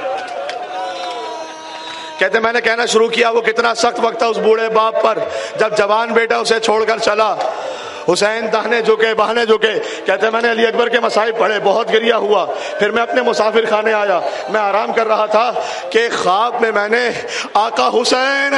S1: کہتے میں نے کہنا شروع کیا وہ کتنا سخت وقت تھا اس بوڑھے باپ پر، جب جوان بیٹا اسے چھوڑ کر چلا۔ حسین دہنے جھکے بہانے جھکے، کہتے میں نے علی اکبر کے مصائب پڑھے، بہت گریہ ہوا۔ پھر میں اپنے مسافر خانے آیا، میں آرام کر رہا تھا کہ خواب میں میں نے آقا حسین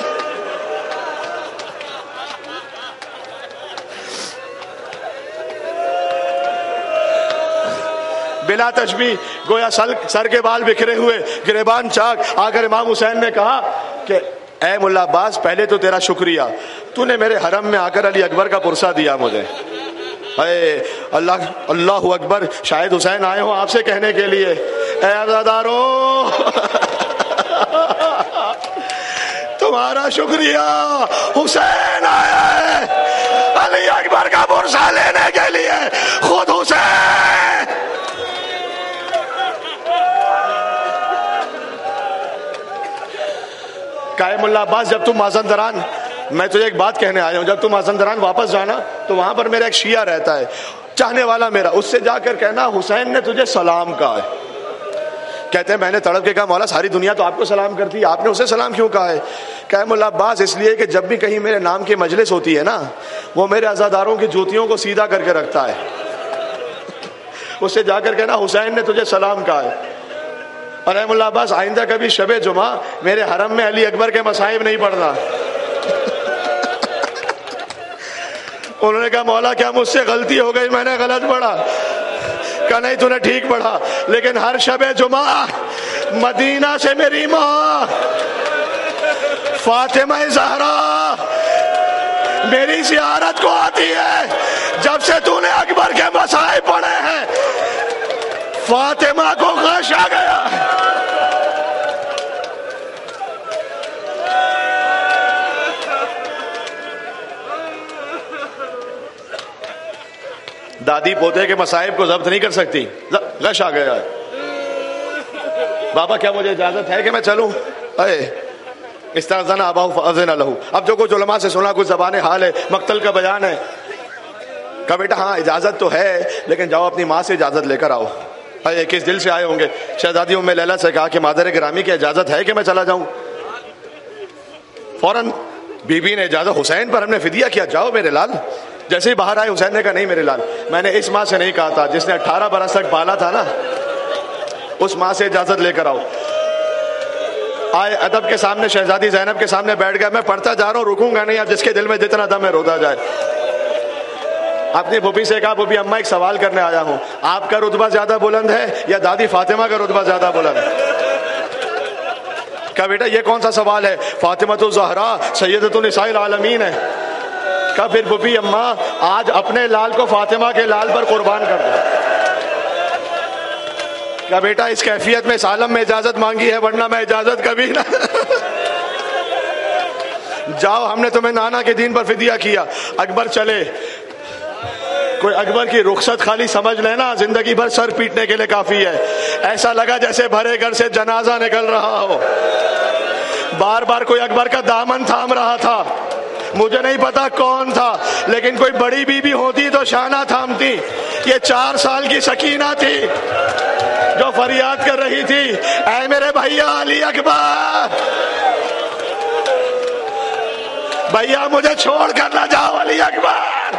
S1: بلا تشبیہ گویا سر کے بال بکھرے ہوئے، گریبان چاک، آ کر امام حسین نے کہا کہ اے ملا عباس پہلے تو تیرا شکریہ، تو نے میرے حرم میں آ کر علی اکبر کا پرسہ دیا مجھے۔ اے اللہ اللہ اکبر، شاید حسین آئے ہوں آپ سے کہنے کے لیے اے عزاداروں تمہارا شکریہ، حسین آیا ہے علی اکبر کا پرسہ لینے کے لیے، خود حسین۔ کہے ملا عباس جب تم مازندران، میں تجھے ایک بات کہنے آیا ہوں، جب تم مازندران واپس جانا تو وہاں پر میرا ایک شیعہ رہتا ہے، چاہنے والا میرا، اس سے جا کر کہنا حسین نے تجھے سلام کہا ہے۔ کہتے ہیں میں نے تڑپ کے کہا مولا ساری دنیا تو آپ کو سلام کرتی ہے، آپ نے اسے سلام کیوں کہا ہے؟ کہے ملا عباس اس لیے کہ جب بھی کہیں میرے نام کی مجلس ہوتی ہے نا، وہ میرے عزاداروں کی جوتیوں کو سیدھا کر کے رکھتا ہے، اس سے جا کر کہنا حسین نے تجھے سلام کہا ہے۔ اور اے ملا عباس آئندہ کبھی شب جمعہ میرے حرم میں علی اکبر کے مصائب نہیں پڑھنا۔ انہوں نے کہا مولا کیا مجھ سے غلطی ہو گئی, میں نے غلط پڑھا؟ کہا نہیں تو نے ٹھیک پڑھا, لیکن ہر شب جمعہ مدینہ سے میری ماں فاطمہ زہرا میری زیارت کو آتی ہے. جب سے تو نے اکبر کے مصائب پڑھے ہیں فاطمہ کو غش آ گیا. دادی پوتے کے مصائب کو ضبط نہیں کر سکتی, غش آ گیا. بابا کیا مجھے اجازت ہے کہ میں چلوں؟ اے استاذن ابا فاذن له. اب جو کچھ علماء سے سنا کچھ زبان حال ہے, مقتل کا بیان ہے. کہا بیٹا ہاں اجازت تو ہے, لیکن جاؤ اپنی ماں سے اجازت لے کر آؤ. اے کس دل سے آئے ہوں گے؟ شہزادی ام لیلا سے کہا کہ مادر گرامی کی اجازت ہے کہ میں چلا جاؤں؟ فوراً بی بی نے اجازت, حسین پر ہم نے فدیہ کیا, جاؤ میرے لال. جیسے ہی باہر آئے حسین نے کہا نہیں میرے لال, میں نے اس ماں سے نہیں کہا تھا جس نے اٹھارہ برس تک پالا تھا نا, اس ماں سے اجازت لے کر آؤ. آئے ادب کے سامنے شہزادی زینب کے سامنے بیٹھ گیا. میں پڑھتا جا رہا ہوں, رکوں گا نہیں, اب جس کے دل میں جتنا دم ہے روتا جائے. اپنی پھوپھی سے کہا پھوپھی اماں ایک سوال کرنے آیا ہوں, آپ کا رتبہ زیادہ بلند ہے یا دادی فاطمہ کا رتبہ زیادہ بلند ہے؟ کہا بیٹا یہ کون سا سوال ہے, فاطمہ تو زہرا سیدۃ النساء العالمین ہے. کہا پھر پھوپھی اماں آج اپنے لال کو فاطمہ کے لال پر قربان کر دو. کہا بیٹا اس کیفیت میں اس عالم میں اجازت مانگی ہے, ورنہ میں اجازت کبھی نہ. جاؤ ہم نے تمہیں نانا کے دین پر فدیہ کیا. اکبر چلے. کوئی اکبر کی رخصت خالی سمجھ لینا زندگی بھر سر پیٹنے کے لیے کافی ہے. ایسا لگا جیسے بھرے گھر سے جنازہ نکل رہا ہو. بار بار کوئی اکبر کا دامن تھام رہا تھا. مجھے نہیں پتا کون تھا, لیکن کوئی بڑی بی بی ہوتی تو شانہ تھامتی. یہ چار سال کی سکینہ تھی جو فریاد کر رہی تھی, اے میرے بھیا علی اکبر, بھیا مجھے چھوڑ کر نہ جاؤ علی اکبر.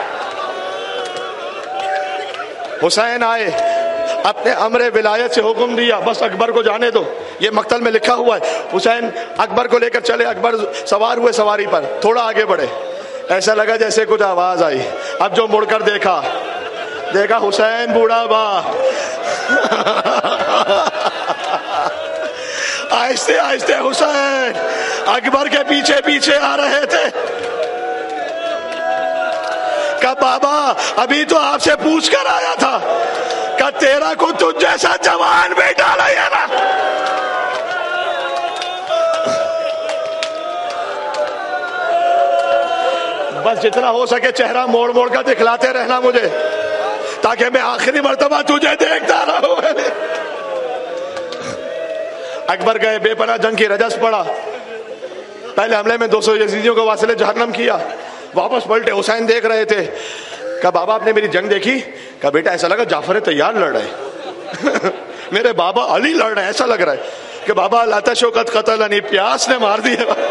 S1: حسین آئے, اپنے امر ولایت سے حکم دیا بس اکبر کو جانے دو, یہ مقتل میں لکھا ہوا ہے. حسین اکبر کو لے کر چلے. اکبر سوار ہوئے سواری پر, تھوڑا آگے بڑھے, ایسا لگا جیسے کچھ آواز آئی. اب جو مڑ کر دیکھا دیکھا حسین بوڑھا با آہستہ آہستہ حسین اکبر کے پیچھے پیچھے آ رہے تھے. کہا بابا ابھی تو آپ سے پوچھ کر آیا تھا, کہا تیرا کو تجھ جیسا جوان بیٹا نہیں ہے نا. بس جتنا ہو سکے چہرہ موڑ موڑ کر دکھلاتے رہنا مجھے, تاکہ میں آخری مرتبہ تجھے دیکھتا رہوں. اکبر گئے, بے پناہ جنگ کی رجس پڑا. پہلے حملے میں دو سو یزیدیوں کو واصل جہنم کیا. واپس پلٹے, حسین دیکھ رہے تھے. کہا بابا آپ نے میری جنگ دیکھی؟ کہا بیٹا ایسا لگا جعفر تیار لڑ رہے میرے بابا علی لڑ رہے ہیں. ایسا لگ رہا ہے کہ بابا الاتش وقت قتل انی, پیاس نے مار دی ہے.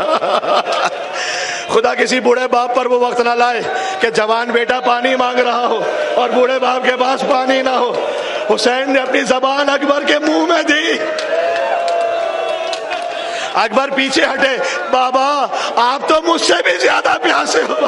S1: خدا کسی بوڑھے باپ پر وہ وقت نہ لائے کہ جوان بیٹا پانی مانگ رہا ہو اور بوڑھے باپ کے پاس پانی نہ ہو. حسین نے اپنی زبان اکبر کے منہ میں دی. اکبر پیچھے ہٹے, بابا آپ تو مجھ سے بھی زیادہ پیاسے ہو.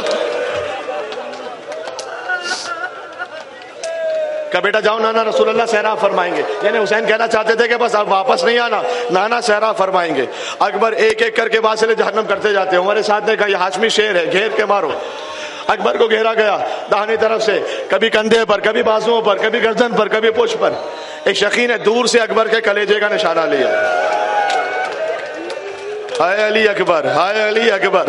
S1: کہ بیٹا جاؤ نانا رسول اللہ سیراب فرمائیں گے. یعنی حسین کہنا چاہتے تھے کہ بس آپ واپس نہیں آنا, نانا سیراب فرمائیں گے. اکبر ایک ایک کر کے واصل جہنم کرتے جاتے. عمر ساتھ نے کہا یہ ہاشمی شیر ہے, گھیر کے مارو. اکبر کو گھیرا گیا داہنی طرف سے, کبھی کندھے پر, کبھی بازوؤں پر, کبھی گردن پر, کبھی پشت پر. ایک شقی نے دور سے اکبر کے کلیجے کا نشانہ لیا. ہائے علی اکبر, ہائے علی اکبر.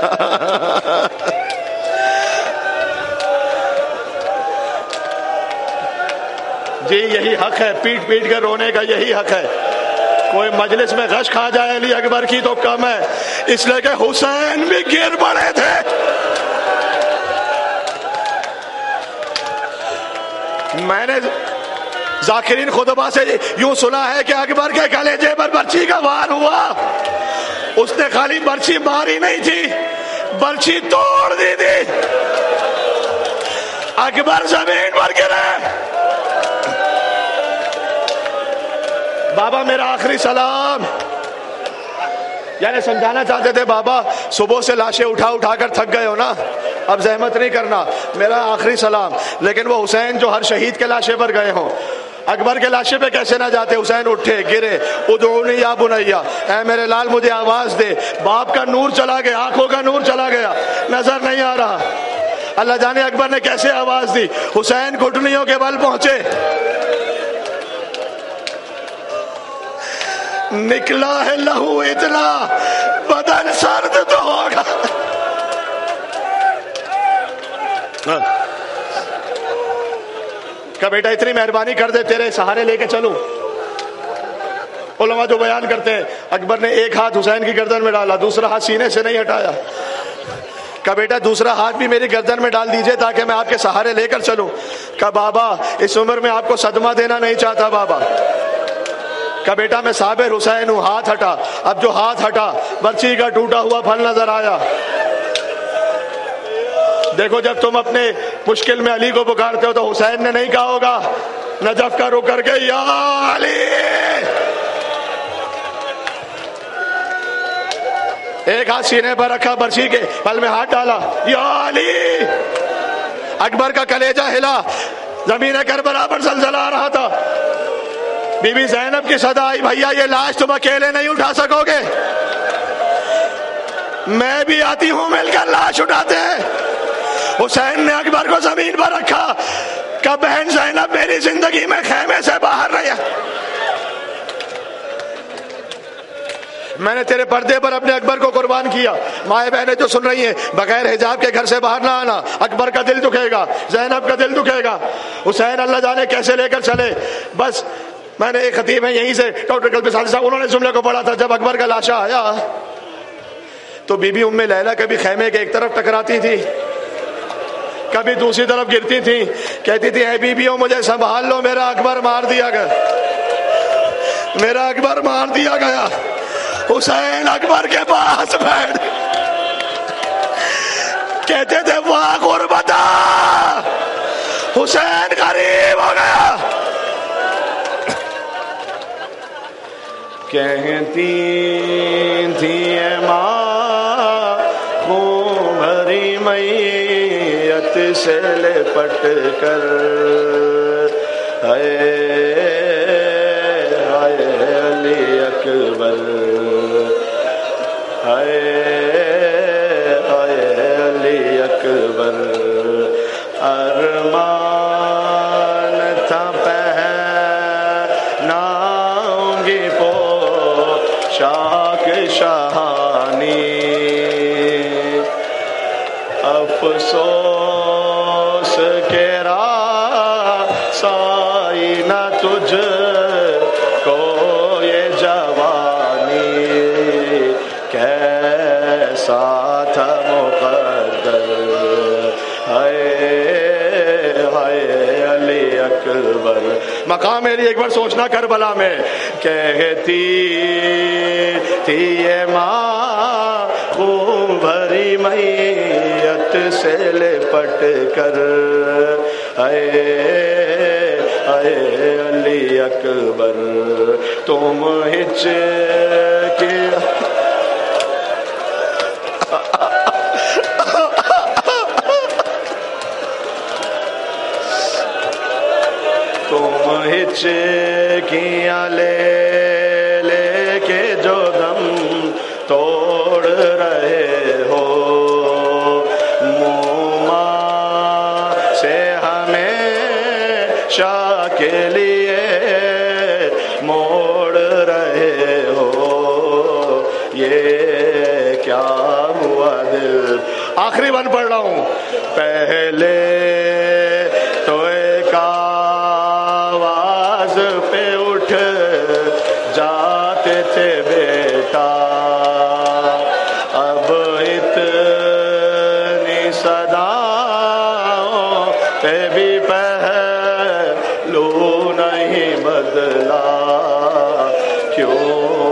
S1: جی یہی حق ہے, پیٹ پیٹ کر رونے کا یہی حق ہے. کوئی مجلس میں غش کھا جائے علی اکبر کی تو کم ہے, اس لیے کہ حسین بھی گر پڑے تھے. میں نے ذاکرین خطبہ سے یوں سنا ہے کہ اکبر کے کلیجے پر برچھی کا وار ہوا. اس نے خالی برچھی ماری نہیں تھی, برچھی توڑ دی تھی. اکبر زمین پر گرے. بابا میرا آخری سلام. یعنی سمجھانا چاہتے تھے بابا صبح سے لاشیں اٹھا اٹھا کر تھک گئے ہو نا, اب زحمت نہیں کرنا، میرا آخری سلام. لیکن وہ حسین جو ہر شہید کے لاشے پر گئے ہوں، اکبر کے لاشے پہ کیسے نہ جاتے؟ حسین اٹھے، گرے، ادعونی یا بنیا، اے میرے لال مجھے آواز دے. باپ کا نور چلا گیا، آنکھوں کا نور چلا گیا، نظر نہیں آ رہا. اللہ جانے اکبر نے کیسے آواز دی. حسین گھٹنیوں کے بل پہنچے، نکلا ہے لہو اتنا بدن سرد تو ہوگا. کہ بیٹا اتنی مہربانی کر دے تیرے سہارے لے کے چلوں. علماء جو بیان کرتے ہیں اکبر نے ایک ہاتھ حسین کی گردن میں ڈالا، دوسرا ہاتھ سینے سے نہیں ہٹایا. کہ بیٹا دوسرا ہاتھ بھی میری گردن میں ڈال دیجئے تاکہ میں آپ کے سہارے لے کر چلوں. کہ بابا اس عمر میں آپ کو صدمہ دینا نہیں چاہتا بابا. کہ بیٹا میں صابر حسین ہوں. ہاتھ ہٹا. اب جو ہاتھ ہٹا برچی کا ٹوٹا ہوا پھل نظر آیا. دیکھو جب تم اپنے مشکل میں علی کو پکارتے ہو تو حسین نے نہیں کہا ہوگا نجف کا رک کر کے یا علی. ایک ہاتھ سینے پر رکھا، برچی کے پل میں ہاتھ ڈالا، یا علی. اکبر کا کلیجہ ہلا، زمین کربلا پر زلزلہ آ رہا تھا. بی بی زینب کی صدا آئی، بھیا یہ لاش تم اکیلے نہیں اٹھا سکو گے، میں بھی آتی ہوں، مل کر لاش اٹھاتے ہیں. حسین نے اکبر کو زمین پر رکھا کہ بہن زینب میری زندگی میں خیمے سے باہر رہی. میں نے تیرے پردے پر اپنے اکبر کو قربان کیا. مائیں بہنیں جو سن رہی ہیں بغیر حجاب کے گھر سے باہر نہ آنا، اکبر کا دل دکھے گا، زینب کا دل دکھے گا. حسین اللہ جانے کیسے لے کر چلے. بس میں نے ایک خطیب ہے یہیں سے ڈاکٹر قلبی صادق صاحب، انہوں نے جملے کو پڑھا تھا. جب اکبر کا لاشا آیا تو بی بی ام لیلہ کبھی خیمے کے ایک طرف ٹکراتی تھی، کبھی دوسری طرف گرتی تھی، کہتی تھی اے بیویوں مجھے سنبھال لو، میرا اکبر مار دیا گیا، میرا اکبر مار دیا گیا. حسین اکبر کے پاس بیٹھ کہتے تھے واہ غربتا، حسین قریب ہو گیا. کہتی تھی اے ماں خون بھری میت سے لپٹ کر، ہائے ہائے علی اکبر، ہائے ہائے علی اکبر. ارمان تھا پہناؤں گی پوشاک شاہانی، افسوس کے راسائی نہ تجھ کو یہ جوانی، کیسا تھا مقدر، ہائے ہائے علی اکبر. مقام میری ایک بار سوچنا کربلا میں، کہتی تھی یہ ماں خون بھری میت سے لپٹ کر، ہائے ہائے علی اکبر. تم ہچکی تم ہچکیاں لے لے کے جو دم توڑ رہے ہو، موما سے ہمیشہ کے لیے موڑ رہے ہو، یہ کیا ہوا دل. آخری بن پڑھ رہا ہوں. پہلے تو ایک آواز پہ اٹھ جاتے تھے بیٹا، اب اتنی صداؤں پہ بھی پہلو نہیں بدلا، کیوں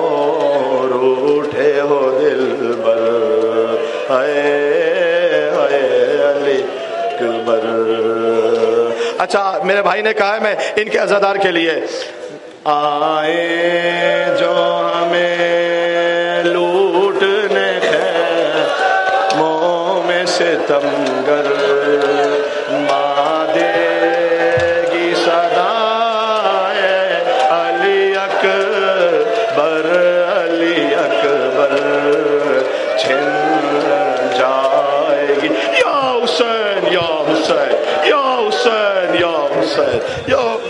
S1: روٹھے ہو دل بر، ہائے ہائے علی اکبر. اچھا میرے بھائی نے کہا ہے میں ان کے عزادار کے لیے، آئے جو ہمیں لوٹنے خیموں میں سے ستمگر ماں دے گی صدائے علی اکبر علی اکبر چھن جائے گی یا حسین یا حسین یا حسین یا حسین یا